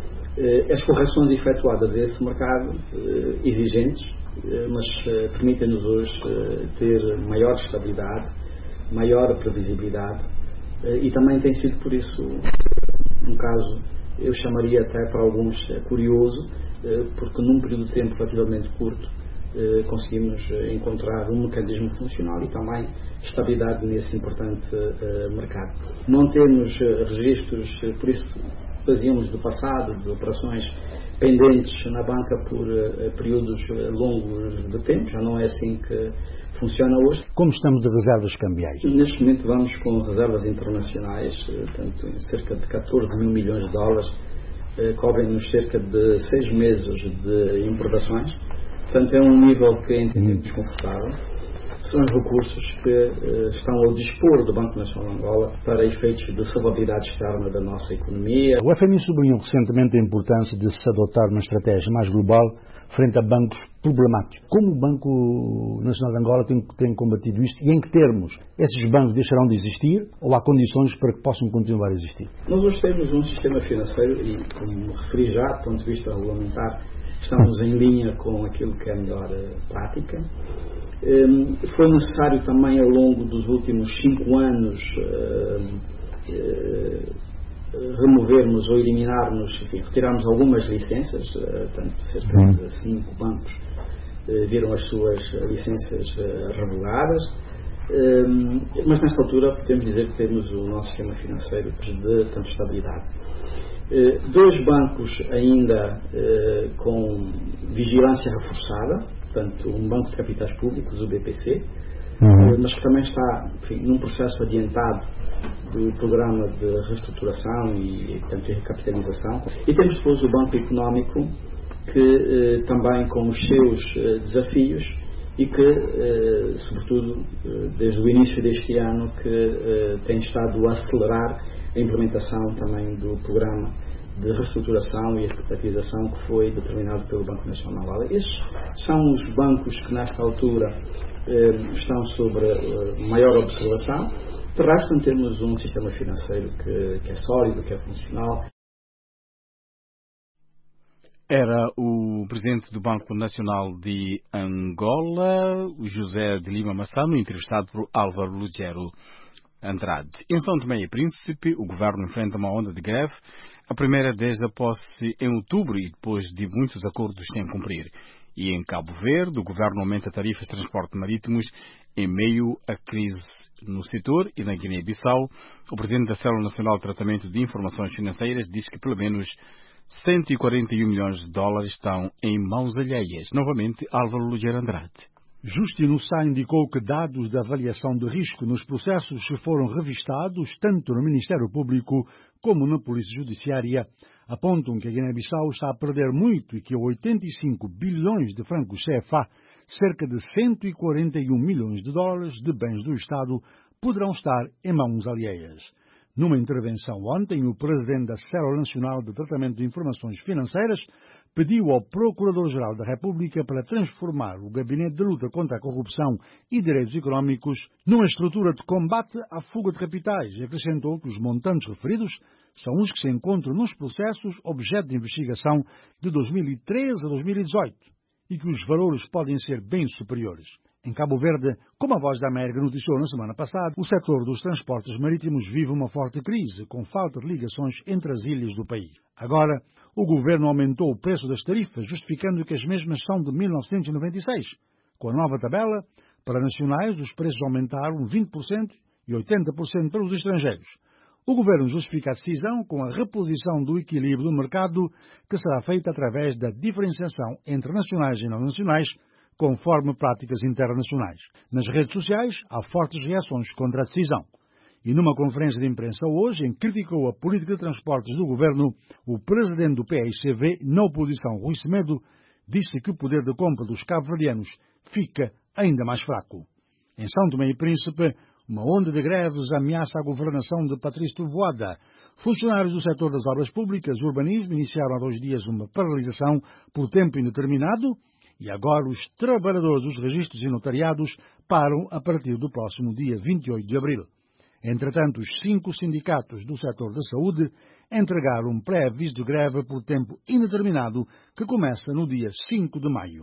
As correções efetuadas a esse mercado, exigentes, mas permitem-nos hoje ter maior estabilidade, maior previsibilidade, e também tem sido por isso um caso, eu chamaria até para alguns curioso, porque num período de tempo relativamente curto conseguimos encontrar um mecanismo funcional e também estabilidade nesse importante mercado. Não temos registros, por isso fazíamos do passado, de operações pendentes na banca por períodos longos de tempo, já não é assim que funciona hoje. Como estamos de reservas cambiais? Neste momento vamos com reservas internacionais, portanto, em cerca de 14 mil milhões de dólares, cobrem-nos cerca de 6 meses de importações, portanto é um nível que entendemos confortável. São os recursos que estão ao dispor do Banco Nacional de Angola para efeitos de salvaguarda externa da nossa economia. O FMI sublinhou recentemente a importância de se adotar uma estratégia mais global frente a bancos problemáticos. Como o Banco Nacional de Angola tem combatido isto e em que termos esses bancos deixarão de existir ou há condições para que possam continuar a existir? Nós hoje temos um sistema financeiro e, como referi já, do ponto de vista regulamentar, estamos em linha com aquilo que é a melhor prática. Foi necessário também ao longo dos últimos 5 anos removermos ou eliminarmos, enfim, retirarmos algumas licenças, tanto cerca de 5 bancos viram as suas licenças revogadas, mas nesta altura podemos dizer que temos o nosso sistema financeiro de tanta estabilidade. 2 bancos ainda com vigilância reforçada, portanto um banco de capitais públicos, o BPC, mas que também está, enfim, num processo adiantado do programa de reestruturação e, portanto, de recapitalização. E temos depois o Banco Económico, que também com os seus desafios e que, sobretudo, desde o início deste ano, que tem estado a acelerar a implementação também do programa de reestruturação e recapitalização que foi determinado pelo Banco Nacional. Esses são os bancos que, nesta altura, estão sob maior observação. De resto, temos um sistema financeiro que é sólido, que é funcional. Era o presidente do Banco Nacional de Angola, José de Lima Massano, entrevistado por Álvaro Lugero Andrade. Em São Tomé e Príncipe, o governo enfrenta uma onda de greve, a primeira desde a posse em outubro e depois de muitos acordos sem cumprir. E em Cabo Verde, o governo aumenta tarifas de transporte marítimos em meio à crise no setor. E na Guiné-Bissau, o presidente da Célula Nacional de Tratamento de Informações Financeiras diz que pelo menos 141 milhões de dólares estão em mãos alheias. Novamente, Álvaro Lugero Andrade. Justino Sá indicou que dados de avaliação de risco nos processos que foram revistados, tanto no Ministério Público como na Polícia Judiciária, apontam que a Guiné-Bissau está a perder muito e que 85 bilhões de francos CFA, cerca de 141 milhões de dólares de bens do Estado, poderão estar em mãos alheias. Numa intervenção ontem, o presidente da Célula Nacional de Tratamento de Informações Financeiras pediu ao Procurador-Geral da República para transformar o Gabinete de Luta contra a Corrupção e Direitos Económicos numa estrutura de combate à fuga de capitais e acrescentou que os montantes referidos são os que se encontram nos processos objeto de investigação de 2013 a 2018 e que os valores podem ser bem superiores. Em Cabo Verde, como a Voz da América noticiou na semana passada, o setor dos transportes marítimos vive uma forte crise, com falta de ligações entre as ilhas do país. Agora, o governo aumentou o preço das tarifas, justificando que as mesmas são de 1996. Com a nova tabela, para nacionais, os preços aumentaram 20% e 80% para os estrangeiros. O governo justifica a decisão com a reposição do equilíbrio do mercado, que será feita através da diferenciação entre nacionais e não nacionais, conforme práticas internacionais. Nas redes sociais, há fortes reações contra a decisão. E numa conferência de imprensa hoje, em que criticou a política de transportes do governo, o presidente do PAICV, na oposição, Rui Semedo, disse que o poder de compra dos cabo-verdianos fica ainda mais fraco. Em São Tomé e Príncipe, uma onda de greves ameaça a governação de Patrício Trovoada. Funcionários do setor das obras públicas e urbanismo iniciaram há 2 dias uma paralisação por tempo indeterminado e agora os trabalhadores dos registros e notariados param a partir do próximo dia 28 de abril. Entretanto, os 5 sindicatos do setor da saúde entregaram um pré-aviso de greve por tempo indeterminado que começa no dia 5 de maio.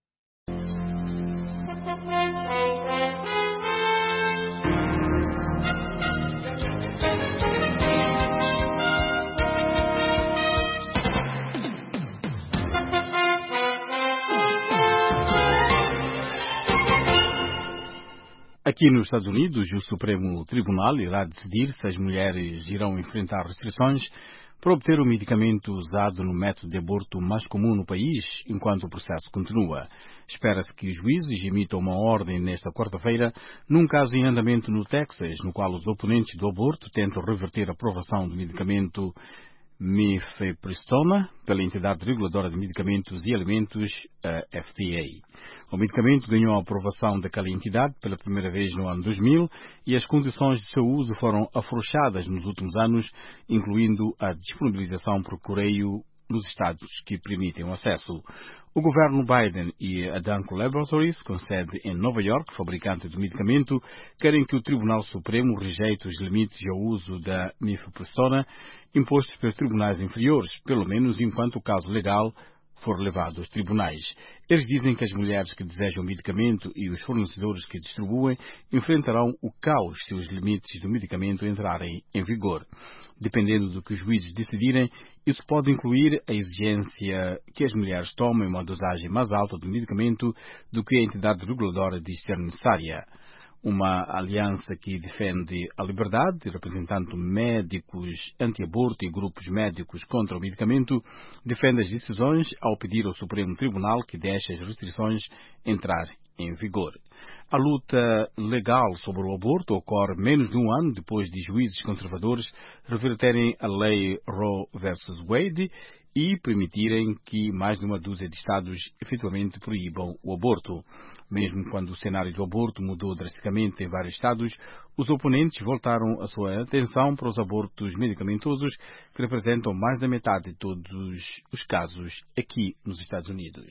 Aqui nos Estados Unidos, o Supremo Tribunal irá decidir se as mulheres irão enfrentar restrições para obter o medicamento usado no método de aborto mais comum no país, enquanto o processo continua. Espera-se que os juízes emitam uma ordem nesta quarta-feira num caso em andamento no Texas, no qual os oponentes do aborto tentam reverter a aprovação do medicamento Mifepristona pela entidade reguladora de medicamentos e alimentos, a FDA. O medicamento ganhou a aprovação daquela entidade pela primeira vez no ano 2000 e as condições de seu uso foram afrouxadas nos últimos anos, incluindo a disponibilização por correio nos estados que permitem o acesso. O governo Biden e a Danco Laboratories, com sede em Nova York, fabricante do medicamento, querem que o Tribunal Supremo rejeite os limites ao uso da mifepristona impostos pelos tribunais inferiores, pelo menos enquanto o caso legal for levado aos tribunais. Eles dizem que as mulheres que desejam o medicamento e os fornecedores que distribuem enfrentarão o caos se os limites do medicamento entrarem em vigor. Dependendo do que os juízes decidirem, isso pode incluir a exigência que as mulheres tomem uma dosagem mais alta do medicamento do que a entidade reguladora diz ser necessária. Uma aliança que defende a liberdade, representando médicos anti-aborto e grupos médicos contra o medicamento, defende as decisões ao pedir ao Supremo Tribunal que deixe as restrições entrar em vigor. A luta legal sobre o aborto ocorre menos de um ano depois de juízes conservadores reverterem a lei Roe vs. Wade e permitirem que mais de uma dúzia de estados efetivamente proíbam o aborto. Mesmo quando o cenário do aborto mudou drasticamente em vários estados, os oponentes voltaram a sua atenção para os abortos medicamentosos, que representam mais da metade de todos os casos aqui nos Estados Unidos.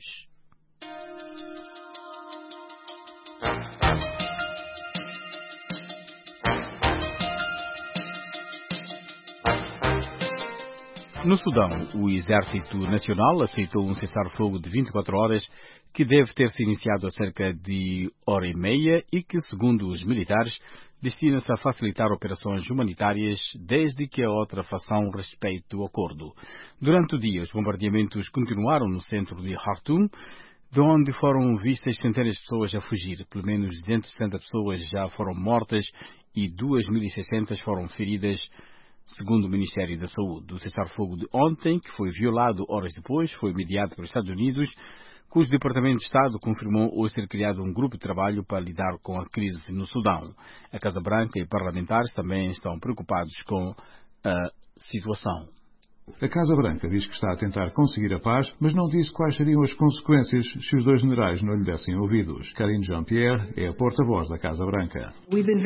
No Sudão, o Exército Nacional aceitou um cessar-fogo de 24 horas que deve ter-se iniciado há cerca de hora e meia e que, segundo os militares, destina-se a facilitar operações humanitárias desde que a outra fação respeite o acordo. Durante o dia, os bombardeamentos continuaram no centro de Khartoum, de onde foram vistas centenas de pessoas a fugir. Pelo menos 260 pessoas já foram mortas e 2.600 foram feridas, segundo o Ministério da Saúde. O cessar-fogo de ontem, que foi violado horas depois, foi mediado pelos Estados Unidos, cujo Departamento de Estado confirmou hoje ter criado um grupo de trabalho para lidar com a crise no Sudão. A Casa Branca e parlamentares também estão preocupados com a situação. A Casa Branca diz que está a tentar conseguir a paz, mas não disse quais seriam as consequências se os dois generais não lhe dessem ouvidos. Karine Jean-Pierre é a porta-voz da Casa Branca.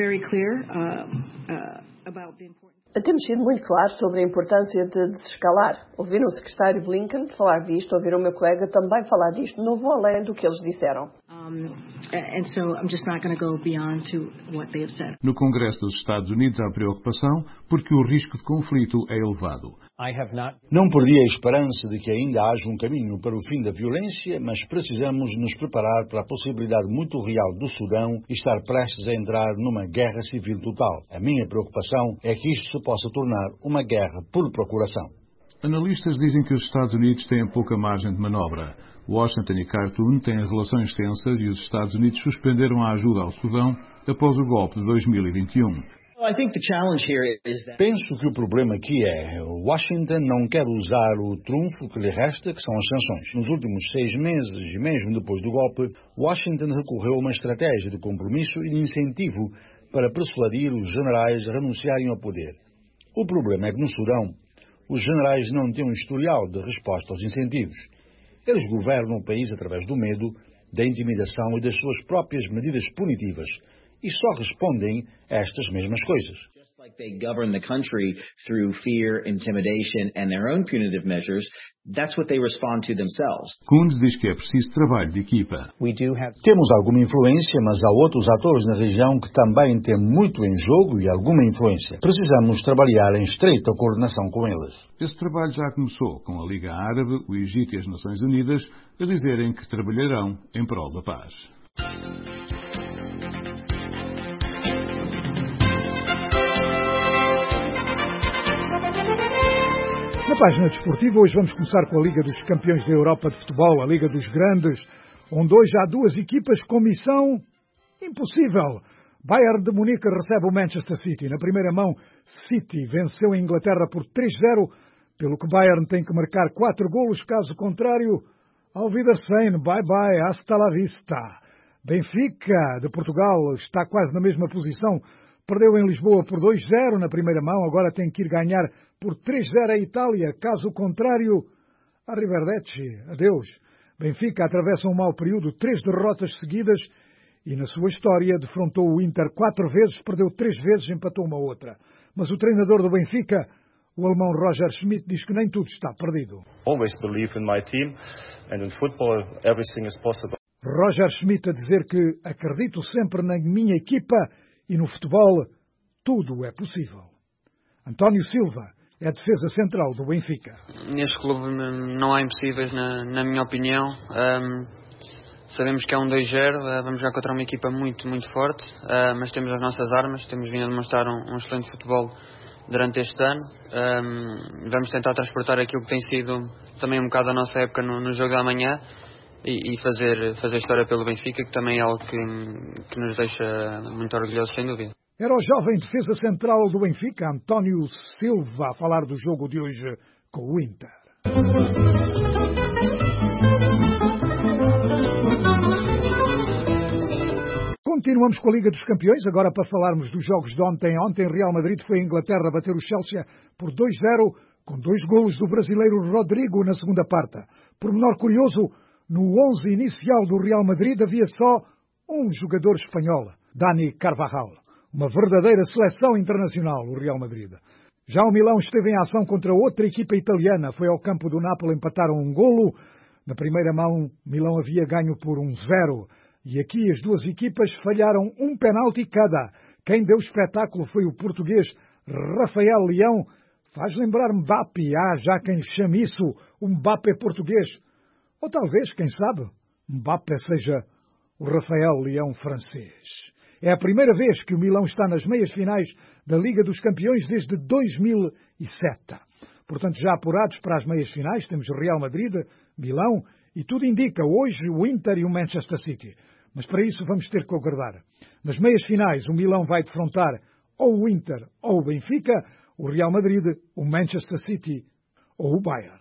Temos sido muito claros sobre a importância de desescalar. Ouviram o secretário Blinken falar disto, ouviram o meu colega também falar disto. Não vou além do que eles disseram. No Congresso dos Estados Unidos há preocupação porque o risco de conflito é elevado. Não perdi a esperança de que ainda haja um caminho para o fim da violência, mas precisamos nos preparar para a possibilidade muito real do Sudão estar prestes a entrar numa guerra civil total. A minha preocupação é que isto se possa tornar uma guerra por procuração. Analistas dizem que os Estados Unidos têm pouca margem de manobra. Washington e Khartoum têm relações tensas e os Estados Unidos suspenderam a ajuda ao Sudão após o golpe de 2021. Penso que o problema aqui é Washington não quer usar o trunfo que lhe resta, que são as sanções. Nos últimos 6 meses, e mesmo depois do golpe, Washington recorreu a uma estratégia de compromisso e de incentivo para persuadir os generais a renunciarem ao poder. O problema é que no Sudão, os generais não têm um historial de resposta aos incentivos. Eles governam o país através do medo, da intimidação e das suas próprias medidas punitivas. E só respondem a estas mesmas coisas. They govern the country through fear, intimidation and their own punitive measures. That's what they respond to themselves. Coons diz que é preciso trabalho de equipa. Temos alguma influência, mas há outros atores na região que também têm muito em jogo e alguma influência. Precisamos trabalhar em estreita coordenação com eles. Esse trabalho já começou com a Liga Árabe, o Egito e as Nações Unidas a dizerem que trabalharão em prol da paz. Na página desportiva, hoje vamos começar com a Liga dos Campeões da Europa de Futebol, a Liga dos Grandes, onde hoje há 2 equipas com missão impossível. Bayern de Munique recebe o Manchester City. Na primeira mão, City venceu a Inglaterra por 3-0, pelo que Bayern tem que marcar 4 golos, caso contrário, ao Wiedersehen, bye-bye, hasta la vista. Benfica, de Portugal, está quase na mesma posição. Perdeu em Lisboa por 2-0 na primeira mão, agora tem que ir ganhar por 3-0 a Itália. Caso contrário, arrivederci, adeus. Benfica atravessa um mau período, 3 derrotas seguidas e na sua história defrontou o Inter 4 vezes, perdeu 3 vezes, empatou uma outra. Mas o treinador do Benfica, o alemão Roger Schmidt, diz que nem tudo está perdido. Always believe in my team and in football everything is possible. Roger Schmidt a dizer que acredito sempre na minha equipa e no futebol tudo é possível. António Silva é a defesa central do Benfica. Neste clube não há impossíveis, na minha opinião. Sabemos que é um 2-0, vamos jogar contra uma equipa muito, muito forte, mas temos as nossas armas, temos vindo a demonstrar um excelente futebol durante este ano. Vamos tentar transportar aquilo que tem sido também um bocado a nossa época no jogo da manhã e fazer história pelo Benfica, que também é algo que nos deixa muito orgulhosos, sem dúvida. Era o jovem defesa central do Benfica, António Silva, a falar do jogo de hoje com o Inter. Continuamos com a Liga dos Campeões, agora para falarmos dos jogos de ontem. Ontem Real Madrid foi a Inglaterra bater o Chelsea por 2-0, com 2 golos do brasileiro Rodrigo na segunda parte. Por menor curioso, no 11 inicial do Real Madrid havia só um jogador espanhol, Dani Carvajal. Uma verdadeira seleção internacional, o Real Madrid. Já o Milão esteve em ação contra outra equipa italiana. Foi ao campo do Napoli, empataram 1 golo. Na primeira mão, Milão havia ganho por 1-0. E aqui as duas equipas falharam um penalti cada. Quem deu espetáculo foi o português Rafael Leão. Faz lembrar Mbappé. Já quem chame isso o Mbappé português. Ou talvez, quem sabe, Mbappé seja o Rafael Leão francês. É a primeira vez que o Milão está nas meias finais da Liga dos Campeões desde 2007. Portanto, já apurados para as meias finais, temos Real Madrid, Milão e tudo indica hoje o Inter e o Manchester City. Mas para isso vamos ter que aguardar. Nas meias finais, o Milão vai defrontar ou o Inter ou o Benfica, o Real Madrid, o Manchester City ou o Bayern.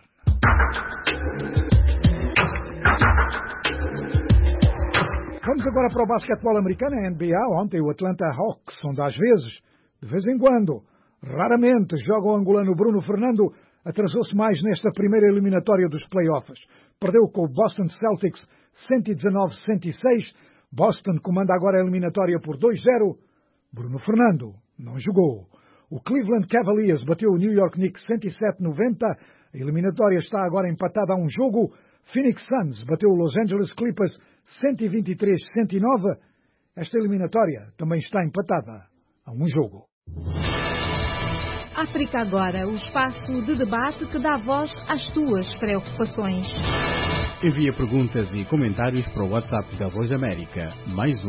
Vamos agora para o basquetebol americano, a NBA. Ontem o Atlanta Hawks, onde às vezes, de vez em quando, raramente, joga o angolano Bruno Fernando, atrasou-se mais nesta primeira eliminatória dos playoffs. Perdeu com o Boston Celtics 119-106. Boston comanda agora a eliminatória por 2-0. Bruno Fernando não jogou. O Cleveland Cavaliers bateu o New York Knicks 107-90. A eliminatória está agora empatada a um jogo. Phoenix Suns bateu o Los Angeles Clippers 123-109. Esta eliminatória também está empatada a um jogo. África Agora, o espaço de debate que dá voz às tuas preocupações. Envia perguntas e comentários para o WhatsApp da Voz da América, mais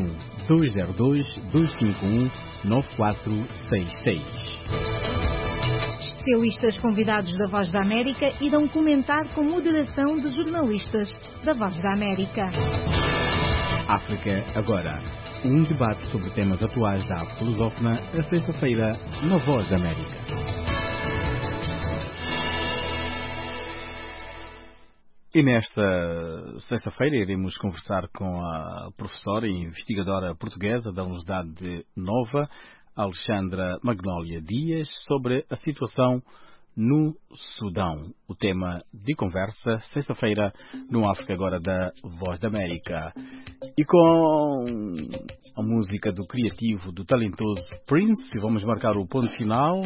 1-202-251-9466. Especialistas convidados da Voz da América irão comentar com moderação de jornalistas da Voz da América. África Agora, um debate sobre temas atuais da arte lusófona, a sexta-feira, na Voz da América. E nesta sexta-feira iremos conversar com a professora e investigadora portuguesa da Universidade Nova, Alexandra Magnólia Dias, sobre a situação no Sudão. O tema de conversa, sexta-feira, no África Agora da Voz da América. E com a música do criativo, do talentoso Prince, vamos marcar o ponto final.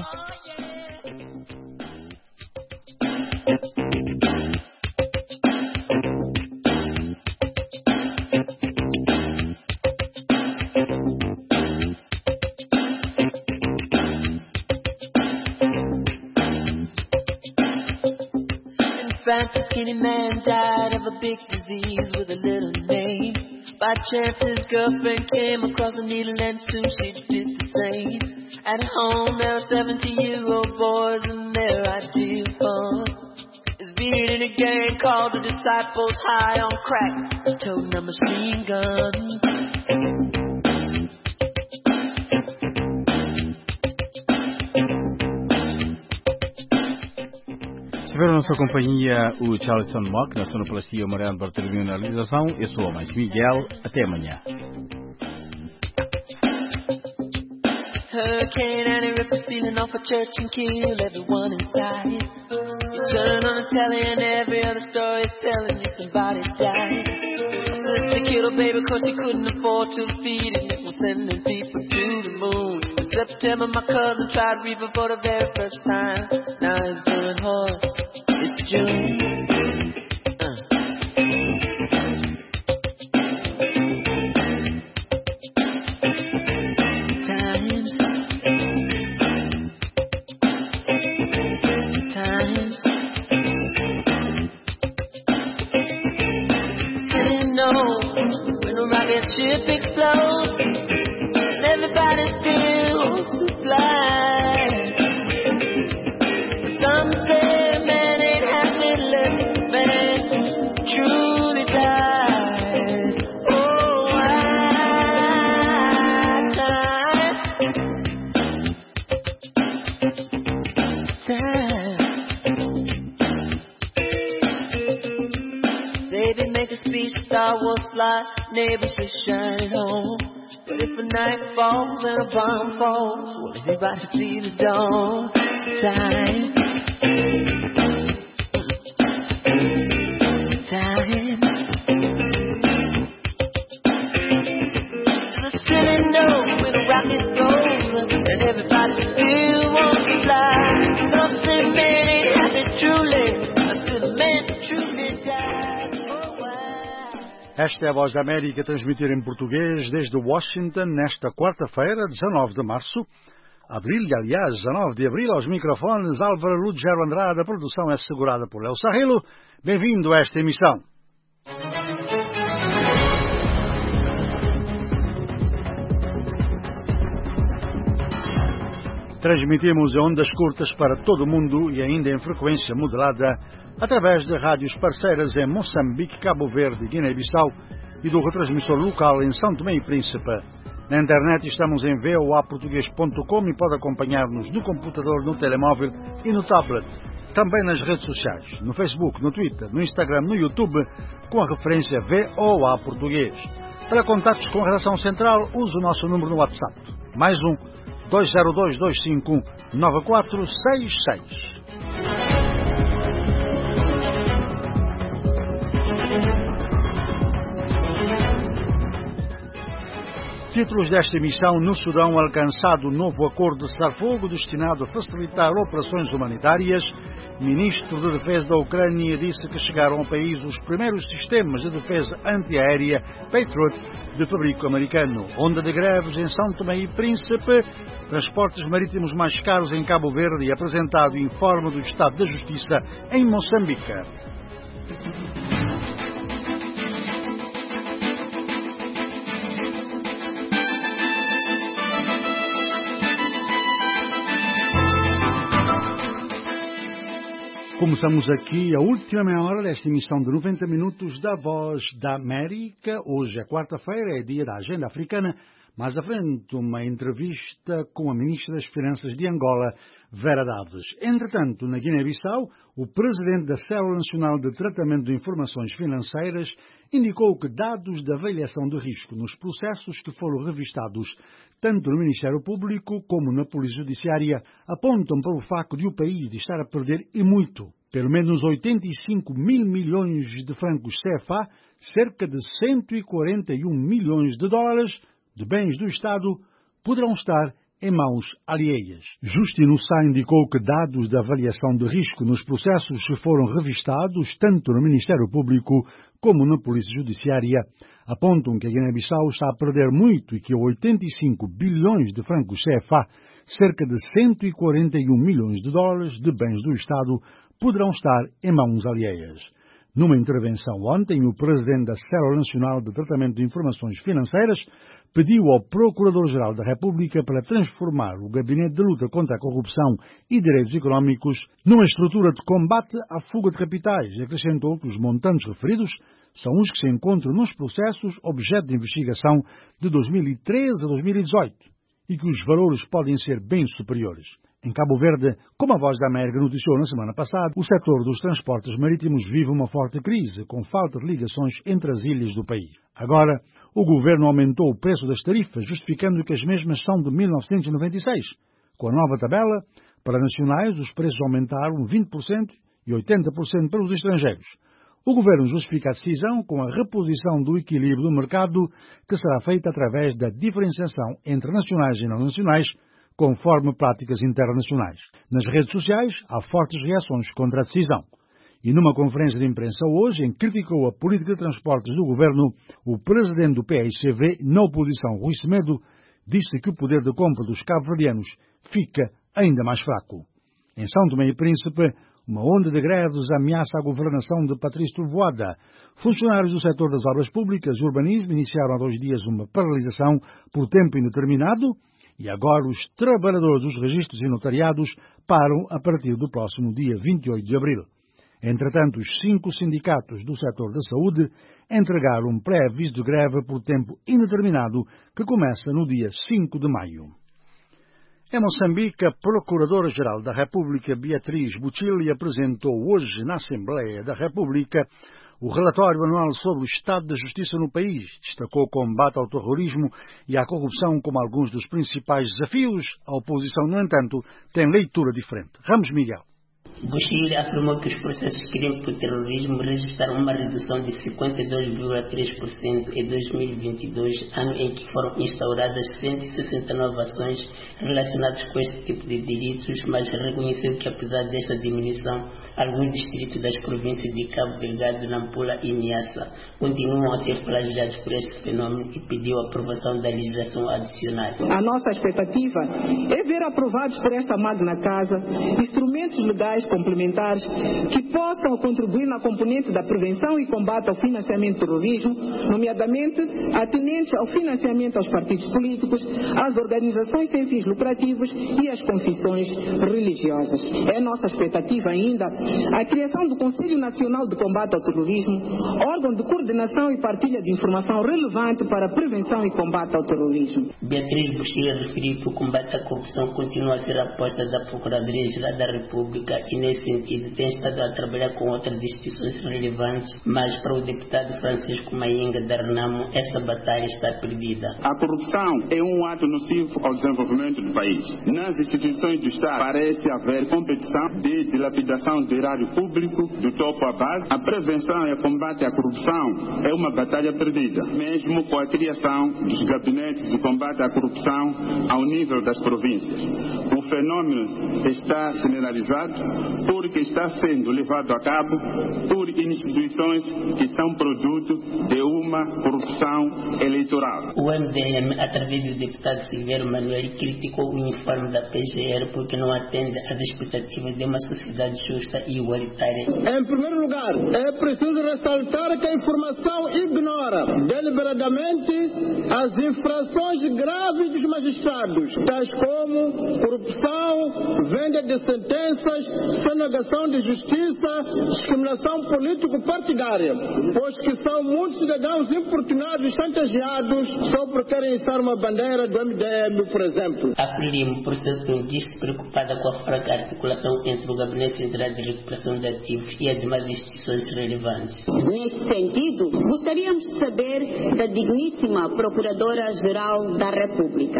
A skinny man died of a big disease with a little name. By chance his girlfriend came across a needle and soon she did the same. At home there were 70-year-old boys and their idea of fun is being in a gang called the Disciples, high on crack, toting a machine gun. Tiveram na sua companhia o Charleston Mock, na sonoplastia, o Mariano Bartolomeu na realização. Eu sou o Mais Miguel. Até amanhã. Hurricane and it ripped the ceiling off a church and killed everyone inside. You turn on the telly and every other story is telling you somebody died. My sister killed her baby cause she couldn't afford to feed it. It was sending people to the moon. In September my cousin tried reefer for the very first time. Now he's doing horse. It's June. Ship explodes, and everybody feels to fly. Some say man ain't happy unless the man truly died. Oh, time. Baby, make a speech, Star Wars fly. Neighbors just shining home, but If a night falls and a bomb falls, will everybody see the dawn? Time. The cylinder with a rocket goes, and everybody still wants to fly. Don't say many happy truly, until the man truly dies. Esta é a Voz da América a transmitir em português desde Washington nesta quarta-feira, 19 de março. Aliás, 19 de abril, aos microfones, Álvaro Lugero Andrade, a produção é assegurada por Léo Sarrilo. Bem-vindo a esta emissão. Transmitimos em ondas curtas para todo o mundo e ainda em frequência modulada através de rádios parceiras em Moçambique, Cabo Verde, Guiné-Bissau e do retransmissor local em São Tomé e Príncipe. Na internet estamos em voaportugues.com e pode acompanhar-nos no computador, no telemóvel e no tablet. Também nas redes sociais, no Facebook, no Twitter, no Instagram, no YouTube, com a referência VOA Português. Para contatos com a redação central, use o nosso número no WhatsApp. Mais 202-251-9466. Títulos desta emissão: no Sudão alcançado novo acordo de cessar-fogo destinado a facilitar operações humanitárias. Ministro de Defesa da Ucrânia disse que chegaram ao país os primeiros sistemas de defesa antiaérea Patriot de fabrico americano. Onda de greves em São Tomé e Príncipe. Transportes marítimos mais caros em Cabo Verde e apresentado informe do Estado da Justiça em Moçambique. Começamos aqui a última meia hora desta emissão de 90 minutos da Voz da América. Hoje é quarta-feira, é dia da Agenda Africana. Mais à frente, uma entrevista com a Ministra das Finanças de Angola, Vera Daves. Entretanto, na Guiné-Bissau, o Presidente da Célula Nacional de Tratamento de Informações Financeiras indicou que dados de avaliação de risco nos processos que foram revistados tanto no Ministério Público como na Polícia Judiciária apontam para o facto de o país estar a perder e muito. Pelo menos 85 mil milhões de francos CFA, cerca de 141 milhões de dólares de bens do Estado poderão estar em mãos alheias. Justino Sá indicou que dados de avaliação de risco nos processos que foram revistados tanto no Ministério Público como na Polícia Judiciária apontam que a Guiné-Bissau está a perder muito e que 85 bilhões de francos CFA, cerca de 141 milhões de dólares de bens do Estado, poderão estar em mãos alheias. Numa intervenção ontem, o Presidente da Célula Nacional de Tratamento de Informações Financeiras pediu ao Procurador-Geral da República para transformar o Gabinete de Luta contra a Corrupção e Direitos Económicos numa estrutura de combate à fuga de capitais e acrescentou que os montantes referidos são os que se encontram nos processos objeto de investigação de 2013 a 2018 e que os valores podem ser bem superiores. Em Cabo Verde, como a Voz da América noticiou na semana passada, o setor dos transportes marítimos vive uma forte crise, com falta de ligações entre as ilhas do país. Agora, o governo aumentou o preço das tarifas, justificando que as mesmas são de 1996. Com a nova tabela, para nacionais, os preços aumentaram 20% e 80% para os estrangeiros. O governo justifica a decisão com a reposição do equilíbrio do mercado, que será feita através da diferenciação entre nacionais e não nacionais, conforme práticas internacionais. Nas redes sociais, há fortes reações contra a decisão. E numa conferência de imprensa hoje, em que criticou a política de transportes do governo, o presidente do PAICV, na oposição, Rui Semedo, disse que o poder de compra dos cabo-verdianos fica ainda mais fraco. Em São Tomé e Príncipe, uma onda de greves ameaça a governação de Patrício Trovoada. Funcionários do setor das obras públicas e urbanismo iniciaram há 2 dias uma paralisação por tempo indeterminado e agora os trabalhadores dos registros e notariados param a partir do próximo dia 28 de abril. Entretanto, os 5 sindicatos do setor da saúde entregaram um pré-aviso de greve por tempo indeterminado que começa no dia 5 de maio. Em Moçambique, a Procuradora-Geral da República, Beatriz Buchili, apresentou hoje na Assembleia da República o relatório anual sobre o estado da justiça no país destacou o combate ao terrorismo e à corrupção como alguns dos principais desafios. A oposição, no entanto, tem leitura diferente. Ramos Miguel. Bushiri afirmou que os processos de crime por terrorismo registraram uma redução de 52,3% em 2022, ano em que foram instauradas 169 ações relacionadas com este tipo de delitos, mas reconheceu que, apesar desta diminuição, alguns distritos das províncias de Cabo Delgado, Nampula e Niassa continuam a ser flagilados por este fenômeno e pediu a aprovação da legislação adicional. A nossa expectativa é ver aprovados por esta magna casa instrumentos legais complementares que possam contribuir na componente da prevenção e combate ao financiamento do terrorismo, nomeadamente atinentes ao financiamento aos partidos políticos, às organizações sem fins lucrativos e às confissões religiosas. É nossa expectativa ainda a criação do Conselho Nacional de Combate ao Terrorismo, órgão de coordenação e partilha de informação relevante para a prevenção e combate ao terrorismo. Beatriz Bushiri referiu que o combate à corrupção continua a ser a aposta da Procuradoria-Geral da República e, nesse sentido, tem estado a trabalhar com outras instituições relevantes, mas para o deputado Francisco Mainga da Renamo, essa batalha está perdida. A corrupção é um ato nocivo ao desenvolvimento do país. Nas instituições do Estado parece haver competição de dilapidação do erário público do topo à base. A prevenção e o combate à corrupção é uma batalha perdida, mesmo com a criação dos gabinetes de combate à corrupção ao nível das províncias. O fenômeno está generalizado porque está sendo levado a cabo por instituições que são produto de uma corrupção eleitoral. O MDM, através do deputado Silveiro Manuel, criticou o informe da PGR porque não atende às expectativas de uma sociedade justa e igualitária. Em primeiro lugar, é preciso ressaltar que a informação ignora deliberadamente as infrações graves dos magistrados, tais como corrupção, venda de sentenças, sonegação de justiça, discriminação político-partidária, pois que são muitos cidadãos importunados e chantageados só por querem estar uma bandeira do MDM, por exemplo. A Frelimo, por certo, disse preocupada com a fraca articulação entre o Gabinete Central de Recuperação de Ativos e as demais instituições relevantes. Neste sentido, gostaríamos de saber da digníssima Procuradora-Geral da República.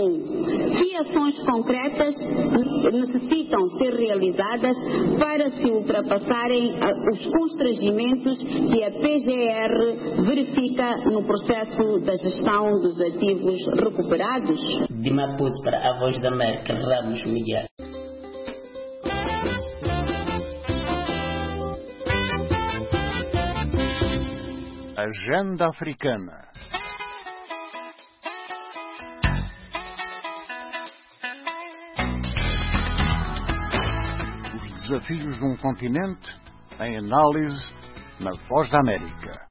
Que ações concretas necessitam ser realizadas para se ultrapassarem os constrangimentos que a PGR verifica no processo da gestão dos ativos recuperados? De Maputo para a Voz da América, Ramos Miguel. Agenda Africana. Os desafios de um continente em análise na Voz da América.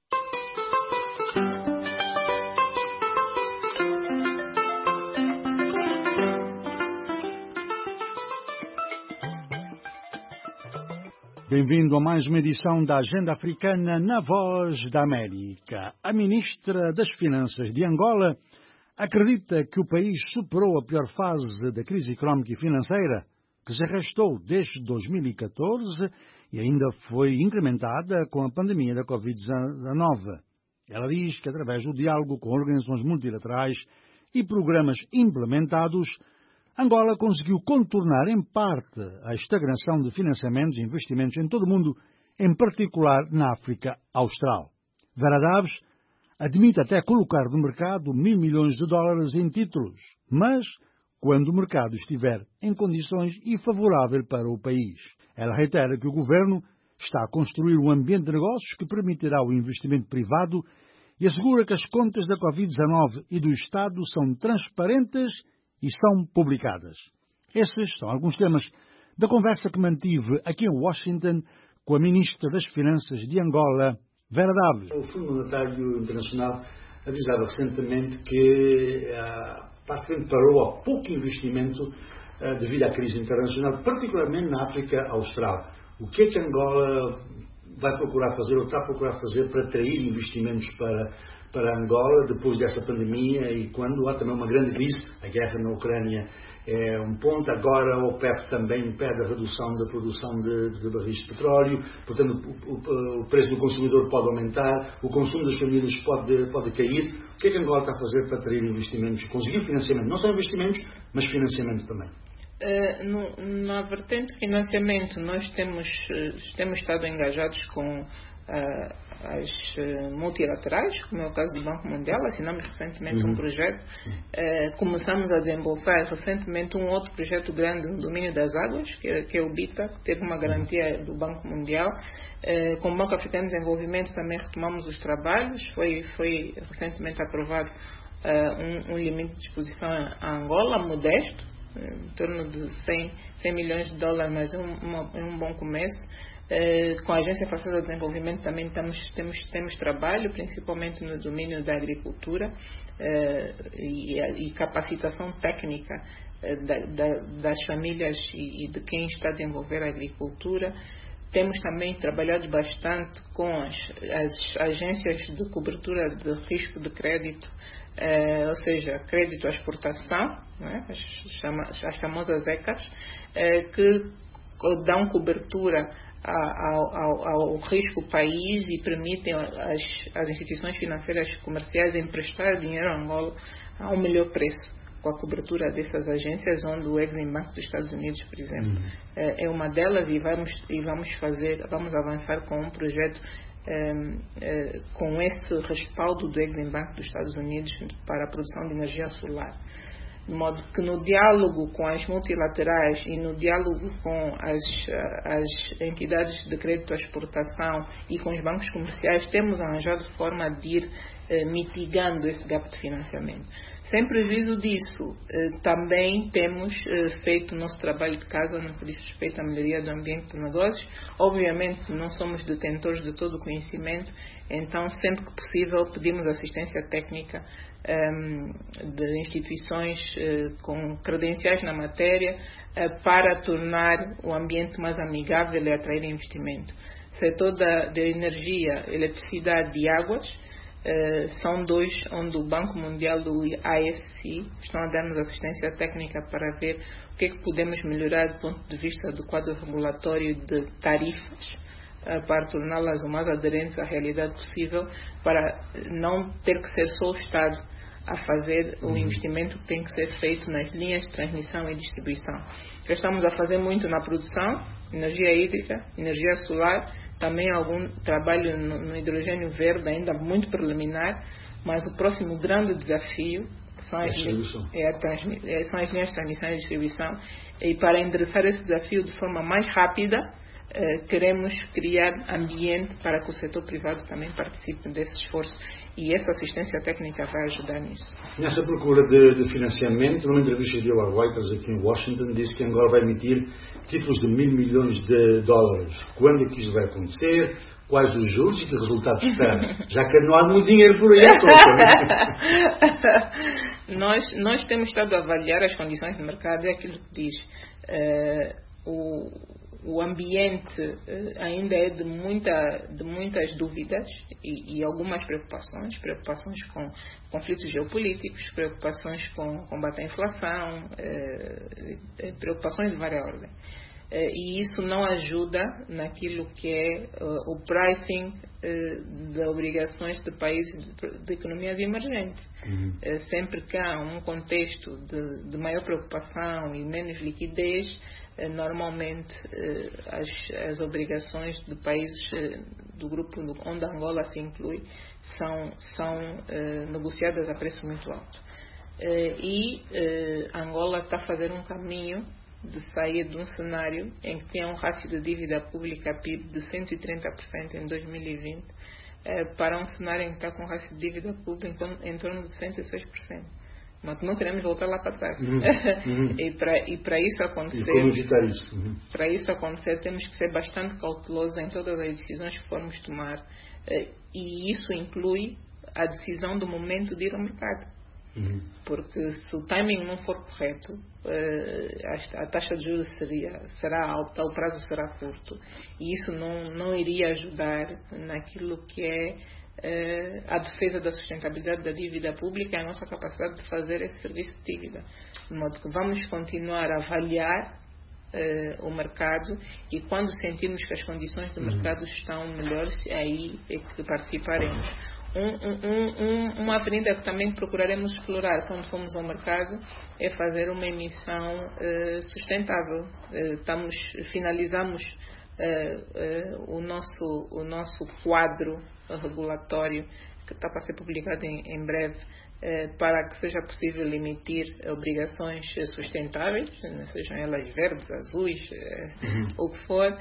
Bem-vindo a mais uma edição da Agenda Africana na Voz da América. A ministra das Finanças de Angola acredita que o país superou a pior fase da crise económica e financeira, que se arrastou desde 2014 e ainda foi incrementada com a pandemia da Covid-19. Ela diz que, através do diálogo com organizações multilaterais e programas implementados, Angola conseguiu contornar em parte a estagnação de financiamentos e investimentos em todo o mundo, em particular na África Austral. Vera Daves admite até colocar no mercado $1.000 milhões em títulos, mas quando o mercado estiver em condições e favorável para o país. Ela reitera que o governo está a construir um ambiente de negócios que permitirá o investimento privado e assegura que as contas da Covid-19 e do Estado são transparentes e são publicadas. Esses são alguns temas da conversa que mantive aqui em Washington com a Ministra das Finanças de Angola, Vera Daves. O Fundo Monetário Internacional avisava recentemente que praticamente parou a pouco investimento devido à crise internacional, particularmente na África Austral. O que é que Angola vai procurar fazer ou está a procurar fazer para atrair investimentos para Angola depois dessa pandemia e quando há também uma grande crise, a guerra na Ucrânia é um ponto. Agora a OPEP também pede a redução da produção de barris de petróleo, portanto o preço do consumidor pode aumentar, o consumo das famílias pode cair. O que é que Angola está a fazer para atrair investimentos, conseguir financiamento? Não só investimentos, mas financiamento também. Na vertente de financiamento, nós temos estado engajados com as multilaterais, como é o caso do Banco Mundial. Assinamos recentemente um projeto, começamos a desembolsar recentemente um outro projeto grande no domínio das águas, que é o BITA, que teve uma garantia do Banco Mundial. Com o Banco Africano de Desenvolvimento também retomamos os trabalhos, foi recentemente aprovado um limite de exposição a Angola, modesto, em torno de 100 milhões de dólares, mas é um bom começo. Com a Agência Francesa de Desenvolvimento também temos trabalho, principalmente no domínio da agricultura e capacitação técnica das famílias e de quem está a desenvolver a agricultura. Temos também trabalhado bastante com as agências de cobertura de risco de crédito, ou seja, crédito à exportação, né? as famosas ECAs, que dão cobertura ao risco país e permitem às instituições financeiras comerciais emprestar dinheiro a Angola a um melhor preço, com a cobertura dessas agências, onde o Exim Bank dos Estados Unidos, por exemplo, é uma delas, e vamos avançar com um projeto com esse respaldo do Exim Bank dos Estados Unidos para a produção de energia solar. De modo que no diálogo com as multilaterais e no diálogo com as entidades de crédito à exportação e com os bancos comerciais, temos arranjado forma de ir mitigando esse gap de financiamento. Sem prejuízo disso, também temos feito o nosso trabalho de casa no que diz respeito à melhoria do ambiente de negócios. Obviamente não somos detentores de todo o conhecimento, então sempre que possível pedimos assistência técnica de instituições com credenciais na matéria para tornar o ambiente mais amigável e atrair investimento. Setor da energia, eletricidade e águas são dois onde o Banco Mundial do IFC estão a dar-nos assistência técnica para ver o que é que podemos melhorar do ponto de vista do quadro regulatório de tarifas, para torná-las o mais aderentes à realidade possível, para não ter que ser só o Estado a fazer o investimento que tem que ser feito nas linhas de transmissão e distribuição. Já estamos a fazer muito na produção, energia hídrica, energia solar, também algum trabalho no hidrogênio verde, ainda muito preliminar, mas o próximo grande desafio são as linhas de transmissão e distribuição, e para endereçar esse desafio de forma mais rápida, queremos criar ambiente para que o setor privado também participe desse esforço, e essa assistência técnica vai ajudar nisso. Nessa procura de financiamento, numa entrevista que deu à Reuters aqui em Washington, disse que Angola vai emitir títulos de $1.000 milhões. Quando é que isso vai acontecer? Quais os juros e que resultados espera? Já que não há muito dinheiro por aí à solta. Nós temos estado a avaliar as condições de mercado, é aquilo que diz. O ambiente ainda é de muitas dúvidas e algumas preocupações com conflitos geopolíticos, preocupações com combate à inflação, preocupações de várias ordens. E isso não ajuda naquilo que é o pricing de obrigações de países de economias emergentes. Sempre que há um contexto de maior preocupação e menos liquidez, normalmente as obrigações de países do grupo onde Angola se inclui são negociadas a preço muito alto. Angola está a fazer um caminho de sair de um cenário em que tinha um rácio de dívida pública PIB de 130% em 2020 para um cenário em que está com um rácio de dívida pública em torno de 106%. Mas não queremos voltar lá para trás. E para isso acontecer, para isso acontecer, temos que ser bastante cautelosos em todas as decisões que formos tomar, e isso inclui a decisão do momento de ir ao mercado. Porque se o timing não for correto, a taxa de juros será alta, o prazo será curto, e isso não iria ajudar naquilo que é a defesa da sustentabilidade da dívida pública e a nossa capacidade de fazer esse serviço de dívida. De modo que vamos continuar a avaliar o mercado, e quando sentirmos que as condições do mercado estão melhores, aí é que participaremos. Uma avenida que também procuraremos explorar quando formos ao mercado é fazer uma emissão sustentável. Finalizamos o nosso quadro regulatório, que está para ser publicado em breve, para que seja possível emitir obrigações sustentáveis, sejam elas verdes, azuis, o que for,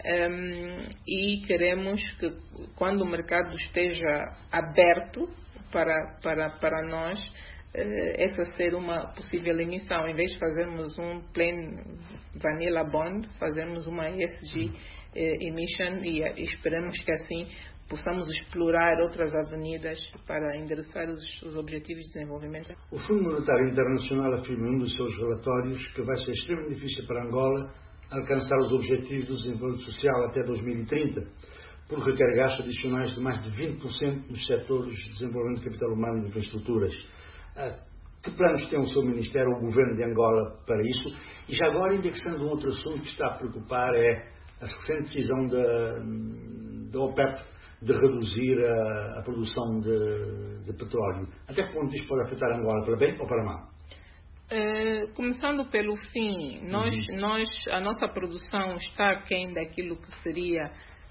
e queremos que, quando o mercado esteja aberto para nós, essa ser uma possível emissão. Em vez de fazermos um plain vanilla bond, fazermos uma ESG emission, e esperamos que assim possamos explorar outras avenidas para endereçar os objetivos de desenvolvimento. O Fundo Monetário Internacional afirma em um dos seus relatórios que vai ser extremamente difícil para Angola alcançar os objetivos do desenvolvimento social até 2030, por requer gastos adicionais de mais de 20% nos setores de desenvolvimento de capital humano e de infraestruturas. Que planos tem o seu Ministério, o Governo de Angola, para isso? E já agora, indexando um outro assunto que está a preocupar, é a recente decisão da OPEP de reduzir a produção de petróleo. Até que ponto isto pode afetar Angola, para bem ou para mal? Começando pelo fim, a nossa produção está aquém daquilo que seria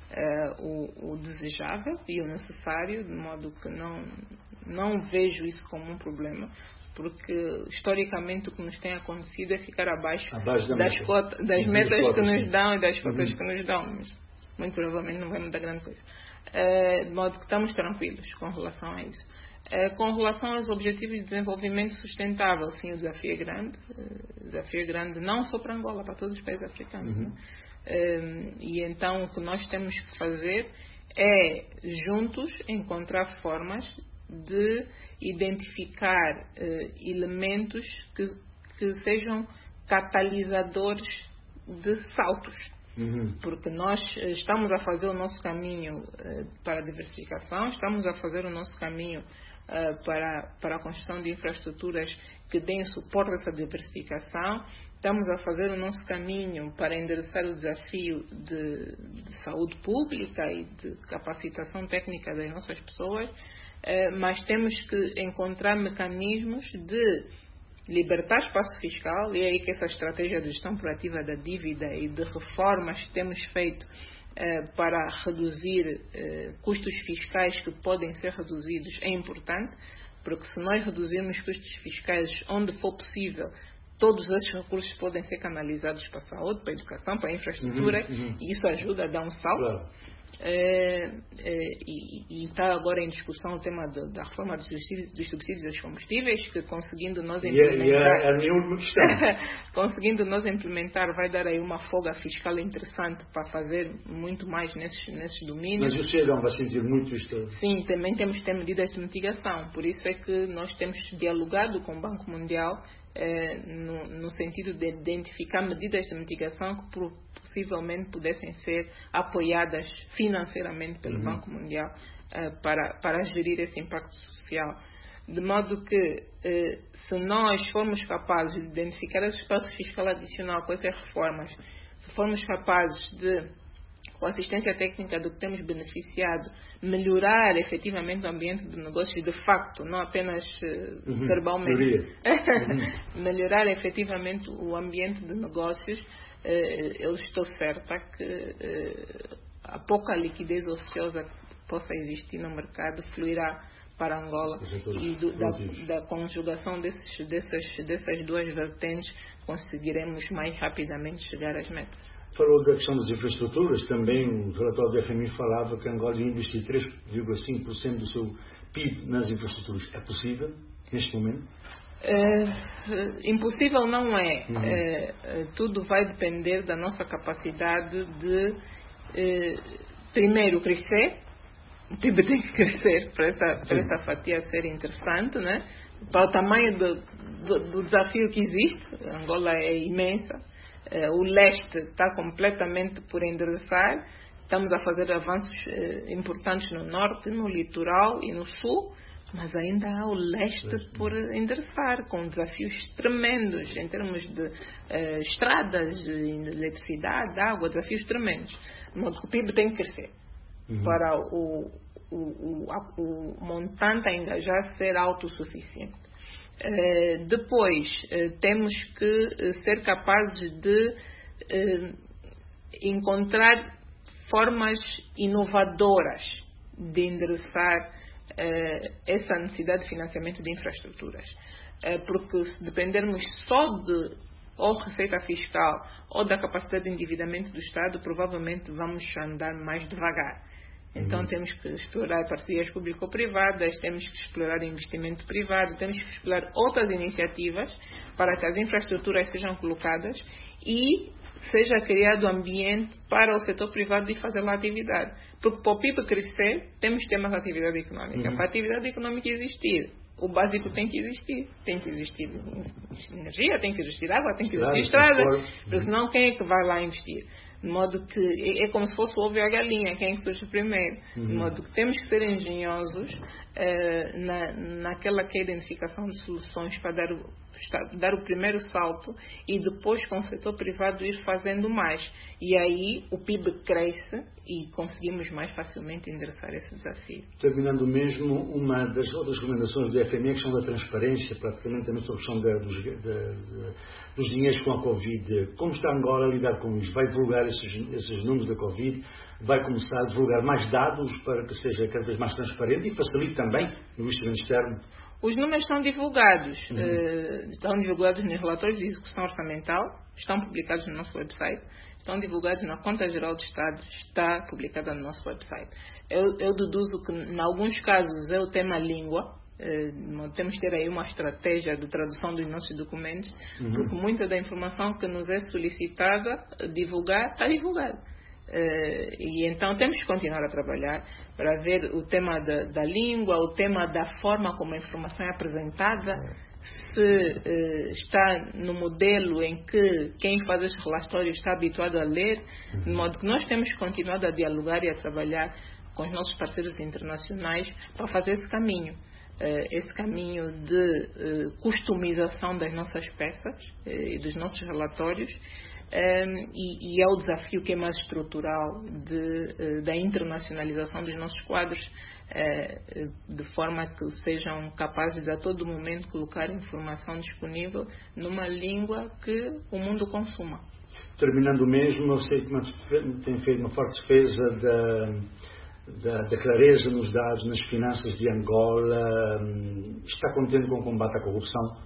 o desejável e o necessário, de modo que não vejo isso como um problema, porque historicamente o que nos tem acontecido é ficar abaixo das metas que nos dão e das cotas que nos dão, mas muito provavelmente não vai mudar grande coisa. De modo que estamos tranquilos com relação a isso. Com relação aos objetivos de desenvolvimento sustentável, sim, o desafio é grande. O desafio é grande não só para Angola, para todos os países africanos. E então o que nós temos que fazer é, juntos, encontrar formas de identificar elementos que sejam catalisadores de saltos. Porque nós estamos a fazer o nosso caminho para a diversificação, estamos a fazer o nosso caminho para a construção de infraestruturas que deem suporte a essa diversificação, estamos a fazer o nosso caminho para endereçar o desafio de saúde pública e de capacitação técnica das nossas pessoas, mas temos que encontrar mecanismos de libertar espaço fiscal, e é aí que essa estratégia de gestão proativa da dívida e de reformas que temos feito para reduzir custos fiscais que podem ser reduzidos é importante, porque se nós reduzirmos custos fiscais onde for possível, todos esses recursos podem ser canalizados para a saúde, para a educação, para a infraestrutura, e isso ajuda a dar um salto. Claro. E está agora em discussão o tema da reforma dos subsídios aos combustíveis, que conseguindo nós implementar, a minha última questão. conseguindo nós implementar, vai dar aí uma folga fiscal interessante para fazer muito mais nesses domínios. Mas o cidadão vai sentir muito isto? Sim, também temos que ter medidas de mitigação, por isso é que nós temos dialogado com o Banco Mundial no sentido de identificar medidas de mitigação que possivelmente pudessem ser apoiadas financeiramente pelo Banco Mundial para gerir esse impacto social. De modo que, se nós formos capazes de identificar esse espaço fiscal adicional com essas reformas, se formos capazes de, com a assistência técnica do que temos beneficiado, melhorar efetivamente o ambiente de negócios de facto, não apenas verbalmente, melhorar efetivamente o ambiente de negócios, eu estou certa que a pouca liquidez ociosa que possa existir no mercado fluirá para Angola, e da conjugação dessas duas vertentes conseguiremos mais rapidamente chegar às metas. Falou da questão das infraestruturas, também o relatório do FMI falava que Angola ia investir 3,5% do seu PIB nas infraestruturas. É possível, neste momento? Impossível não é. Tudo vai depender da nossa capacidade de, primeiro, crescer. O PIB tem que crescer para essa fatia ser interessante, né? Para o tamanho do desafio que existe. Angola é imensa. O leste está completamente por endereçar. Estamos a fazer avanços importantes no norte, no litoral e no sul. mas ainda há o leste por endereçar, com desafios tremendos em termos de estradas, de eletricidade, água, desafios tremendos. De modo que o PIB tem que crescer para o montante a engajar ser autossuficiente. Depois, temos que ser capazes de encontrar formas inovadoras de endereçar essa necessidade de financiamento de infraestruturas. Porque se dependermos só de ou receita fiscal ou da capacidade de endividamento do Estado, provavelmente vamos andar mais devagar. Então temos que explorar parcerias público-privadas, temos que explorar investimento privado, temos que explorar outras iniciativas para que as infraestruturas sejam colocadas e seja criado ambiente para o setor privado de fazer lá atividade. Porque para o PIB crescer, temos que ter mais atividade econômica. Para a atividade econômica existir, o básico tem que existir. Tem que existir energia, tem que existir água, tem que existir estrada. Porque senão quem é que vai lá investir? De modo que é como se fosse o ovo e a galinha, quem é que surge primeiro. De modo que temos que ser engenhosos naquela que é a identificação de soluções para dar o primeiro salto e depois com o setor privado ir fazendo mais. E aí o PIB cresce e conseguimos mais facilmente endereçar esse desafio. Terminando mesmo, uma das outras recomendações do FMI é a questão da transparência, praticamente também sobre a questão dos dinheiros com a Covid. Como está Angola a lidar com isso? Vai divulgar esses números da Covid? Vai começar a divulgar mais dados para que seja cada vez mais transparente e facilite também no investimento externo? Os números estão divulgados. Estão divulgados nos relatórios de execução orçamental, estão publicados no nosso website, estão divulgados na Conta Geral do Estado, está publicada no nosso website. Eu deduzo que, em alguns casos, é o tema língua. Temos que ter aí uma estratégia de tradução dos nossos documentos, porque muita da informação que nos é solicitada divulgar, está divulgada. E então temos que continuar a trabalhar para ver o tema da língua, o tema da forma como a informação é apresentada, se está no modelo em que quem faz esse relatório está habituado a ler, de modo que nós temos que continuar a dialogar e a trabalhar com os nossos parceiros internacionais para fazer esse caminho de customização das nossas peças e dos nossos relatórios. E é o desafio que é mais estrutural da internacionalização dos nossos quadros, de forma que sejam capazes de a todo momento colocar informação disponível numa língua que o mundo consuma. Terminando mesmo, eu sei que tem feito uma forte defesa da clareza nos dados, nas finanças de Angola. Está contente com o combate à corrupção?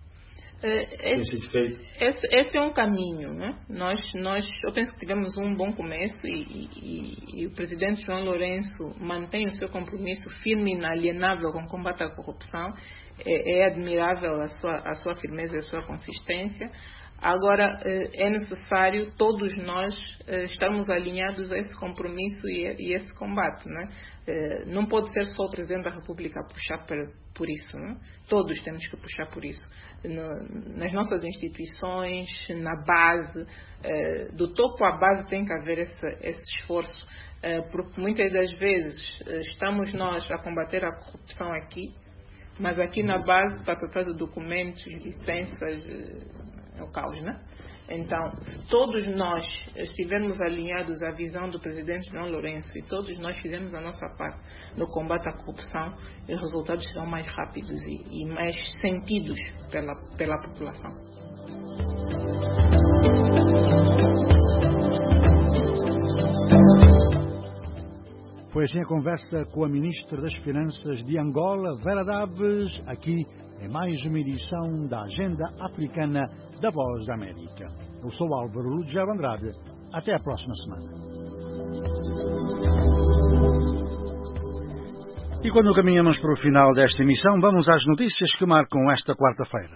Esse é um caminho, né? Eu penso que tivemos um bom começo e o presidente João Lourenço mantém o seu compromisso firme e inalienável com o combate à corrupção. É admirável a sua firmeza e a sua consistência. Agora, é necessário todos nós estarmos alinhados a esse compromisso e esse combate, né? Não pode ser só o Presidente da República a puxar por isso, né? Todos temos que puxar por isso. Nas nossas instituições, na base, do topo à base tem que haver esse esforço, porque muitas das vezes estamos nós a combater a corrupção aqui, mas aqui na base, para tratar de documentos, licenças, é o caos, né? Então, se todos nós estivermos alinhados à visão do presidente João Lourenço e todos nós fizermos a nossa parte no combate à corrupção, os resultados serão mais rápidos e mais sentidos pela população. Foi assim a conversa com a Ministra das Finanças de Angola, Vera Daves, aqui em mais uma edição da Agenda Africana da Voz da América. Eu sou Álvaro Ruggiero Andrade. Até a próxima semana. E quando caminhamos para o final desta emissão, vamos às notícias que marcam esta quarta-feira.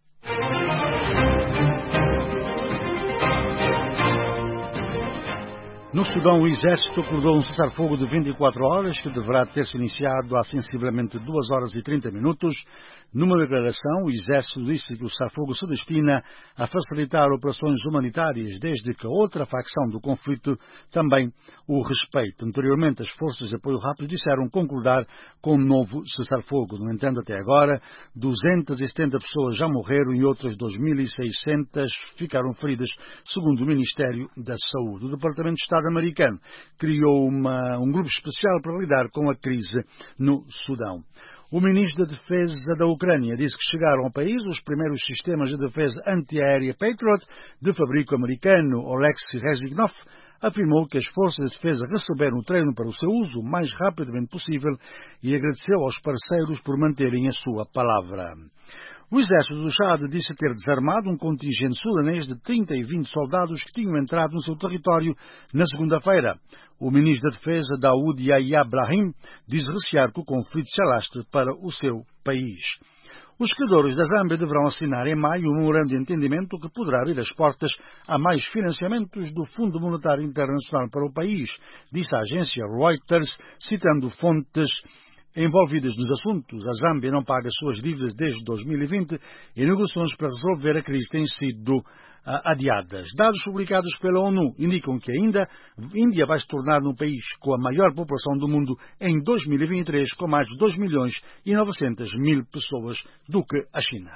No Sudão, o Exército acordou um cessar-fogo de 24 horas que deverá ter-se iniciado há sensivelmente 2 horas e 30 minutos Numa declaração, o Exército disse que o cessar-fogo se destina a facilitar operações humanitárias, desde que a outra facção do conflito também o respeite. Anteriormente, as forças de apoio rápido disseram concordar com um novo cessar-fogo. No entanto, até agora, 270 pessoas já morreram e outras 2.600 ficaram feridas, segundo o Ministério da Saúde. O Departamento de Estado americano criou um grupo especial para lidar com a crise no Sudão. O ministro da Defesa da Ucrânia disse que chegaram ao país os primeiros sistemas de defesa antiaérea Patriot de fabrico americano. Oleksiy Reznikov afirmou que as forças de defesa receberam o treino para o seu uso o mais rapidamente possível e agradeceu aos parceiros por manterem a sua palavra. O exército do Chad disse ter desarmado um contingente sudanês de 30 e 20 soldados que tinham entrado no seu território na segunda-feira. O ministro da Defesa, Daoud Yahya Brahim, diz recear que o conflito se alastre para o seu país. Os credores da Zâmbia deverão assinar em maio um memorando de entendimento que poderá abrir as portas a mais financiamentos do Fundo Monetário Internacional para o país, disse a agência Reuters, citando fontes envolvidas nos assuntos. A Zâmbia não paga as suas dívidas desde 2020 e negociações para resolver a crise têm sido adiadas. Dados publicados pela ONU indicam que a Índia vai se tornar um país com a maior população do mundo em 2023, com mais de 2.900.000 pessoas do que a China.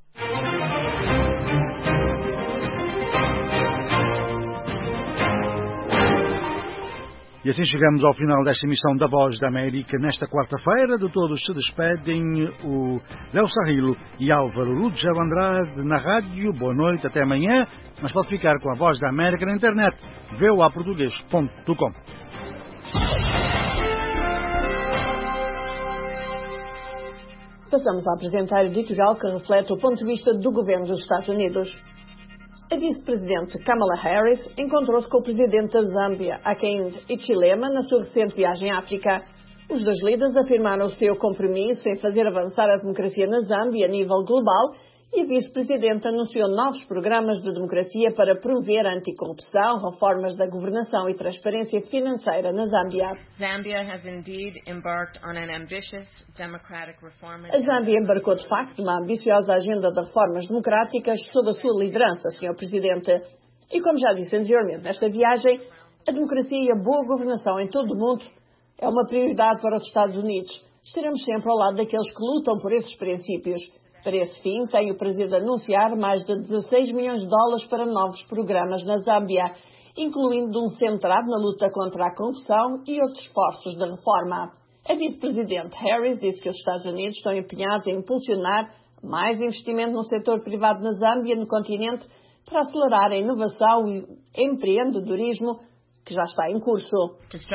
E assim chegamos ao final desta emissão da Voz da América nesta quarta-feira. De todos se despedem o Léo Sarrilo e Álvaro Lúcio Andrade na rádio. Boa noite, até amanhã. Mas pode ficar com a Voz da América na internet, voaportugues.com. Passamos a apresentar o editorial que reflete o ponto de vista do governo dos Estados Unidos. A vice-presidente Kamala Harris encontrou-se com o presidente da Zâmbia, Hakainde Hichilema, na sua recente viagem à África. Os dois líderes afirmaram o seu compromisso em fazer avançar a democracia na Zâmbia a nível global e a vice-presidente anunciou novos programas de democracia para promover a anticorrupção, reformas da governação e transparência financeira na Zâmbia. A Zâmbia embarcou de facto numa ambiciosa agenda de reformas democráticas sob a sua liderança, Sr. Presidente. E como já disse anteriormente nesta viagem, a democracia e a boa governação em todo o mundo é uma prioridade para os Estados Unidos. Estaremos sempre ao lado daqueles que lutam por esses princípios. Para esse fim, tenho o prazer de anunciar mais de 16 milhões de dólares para novos programas na Zâmbia, incluindo um centrado na luta contra a corrupção e outros esforços de reforma. A vice-presidente Harris disse que os Estados Unidos estão empenhados em impulsionar mais investimento no setor privado na Zâmbia e no continente para acelerar a inovação e empreendedorismo que já está em curso.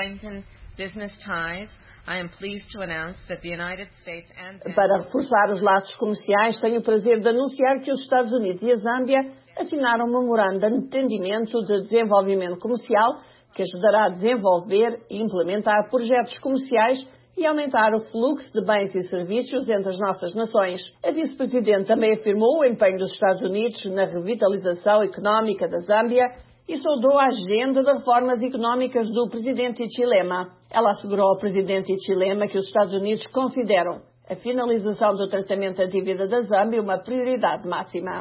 Para reforçar os laços comerciais, tenho o prazer de anunciar que os Estados Unidos e a Zâmbia assinaram um memorando de entendimento de desenvolvimento comercial que ajudará a desenvolver e implementar projetos comerciais e aumentar o fluxo de bens e serviços entre as nossas nações. A vice-presidente também afirmou o empenho dos Estados Unidos na revitalização económica da Zâmbia e saudou a agenda de reformas económicas do presidente Hichilema. Ela assegurou ao presidente Hichilema que os Estados Unidos consideram a finalização do tratamento da dívida da Zâmbia uma prioridade máxima.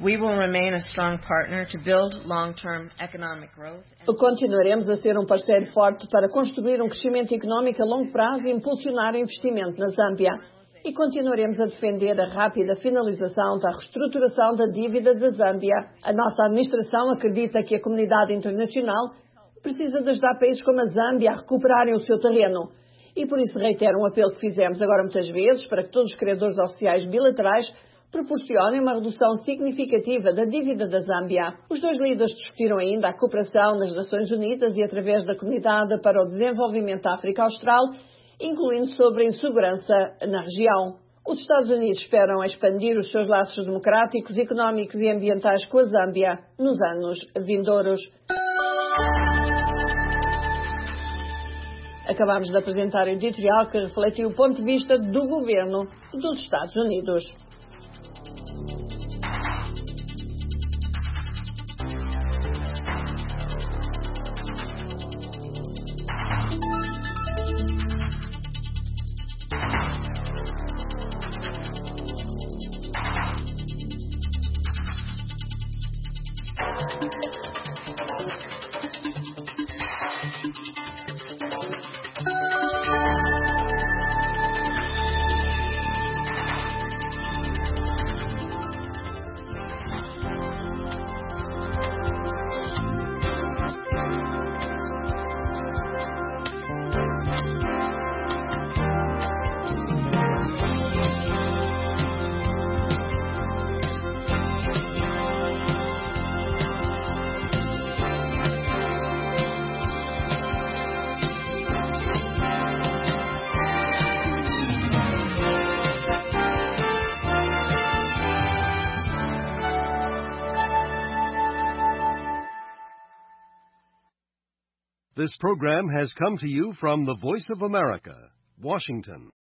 Continuaremos a ser um parceiro forte para construir um crescimento económico a longo prazo e impulsionar o investimento na Zâmbia. E continuaremos a defender a rápida finalização da reestruturação da dívida da Zâmbia. A nossa administração acredita que a comunidade internacional precisa de ajudar países como a Zâmbia a recuperarem o seu terreno. E por isso reitero um apelo que fizemos agora muitas vezes para que todos os credores oficiais bilaterais proporcionem uma redução significativa da dívida da Zâmbia. Os dois líderes discutiram ainda a cooperação nas Nações Unidas e através da Comunidade para o Desenvolvimento da África Austral, incluindo sobre a insegurança na região. Os Estados Unidos esperam expandir os seus laços democráticos, económicos e ambientais com a Zâmbia nos anos vindouros. Acabamos de apresentar o editorial que refletiu o ponto de vista do governo dos Estados Unidos. This program has come to you from the Voice of America, Washington.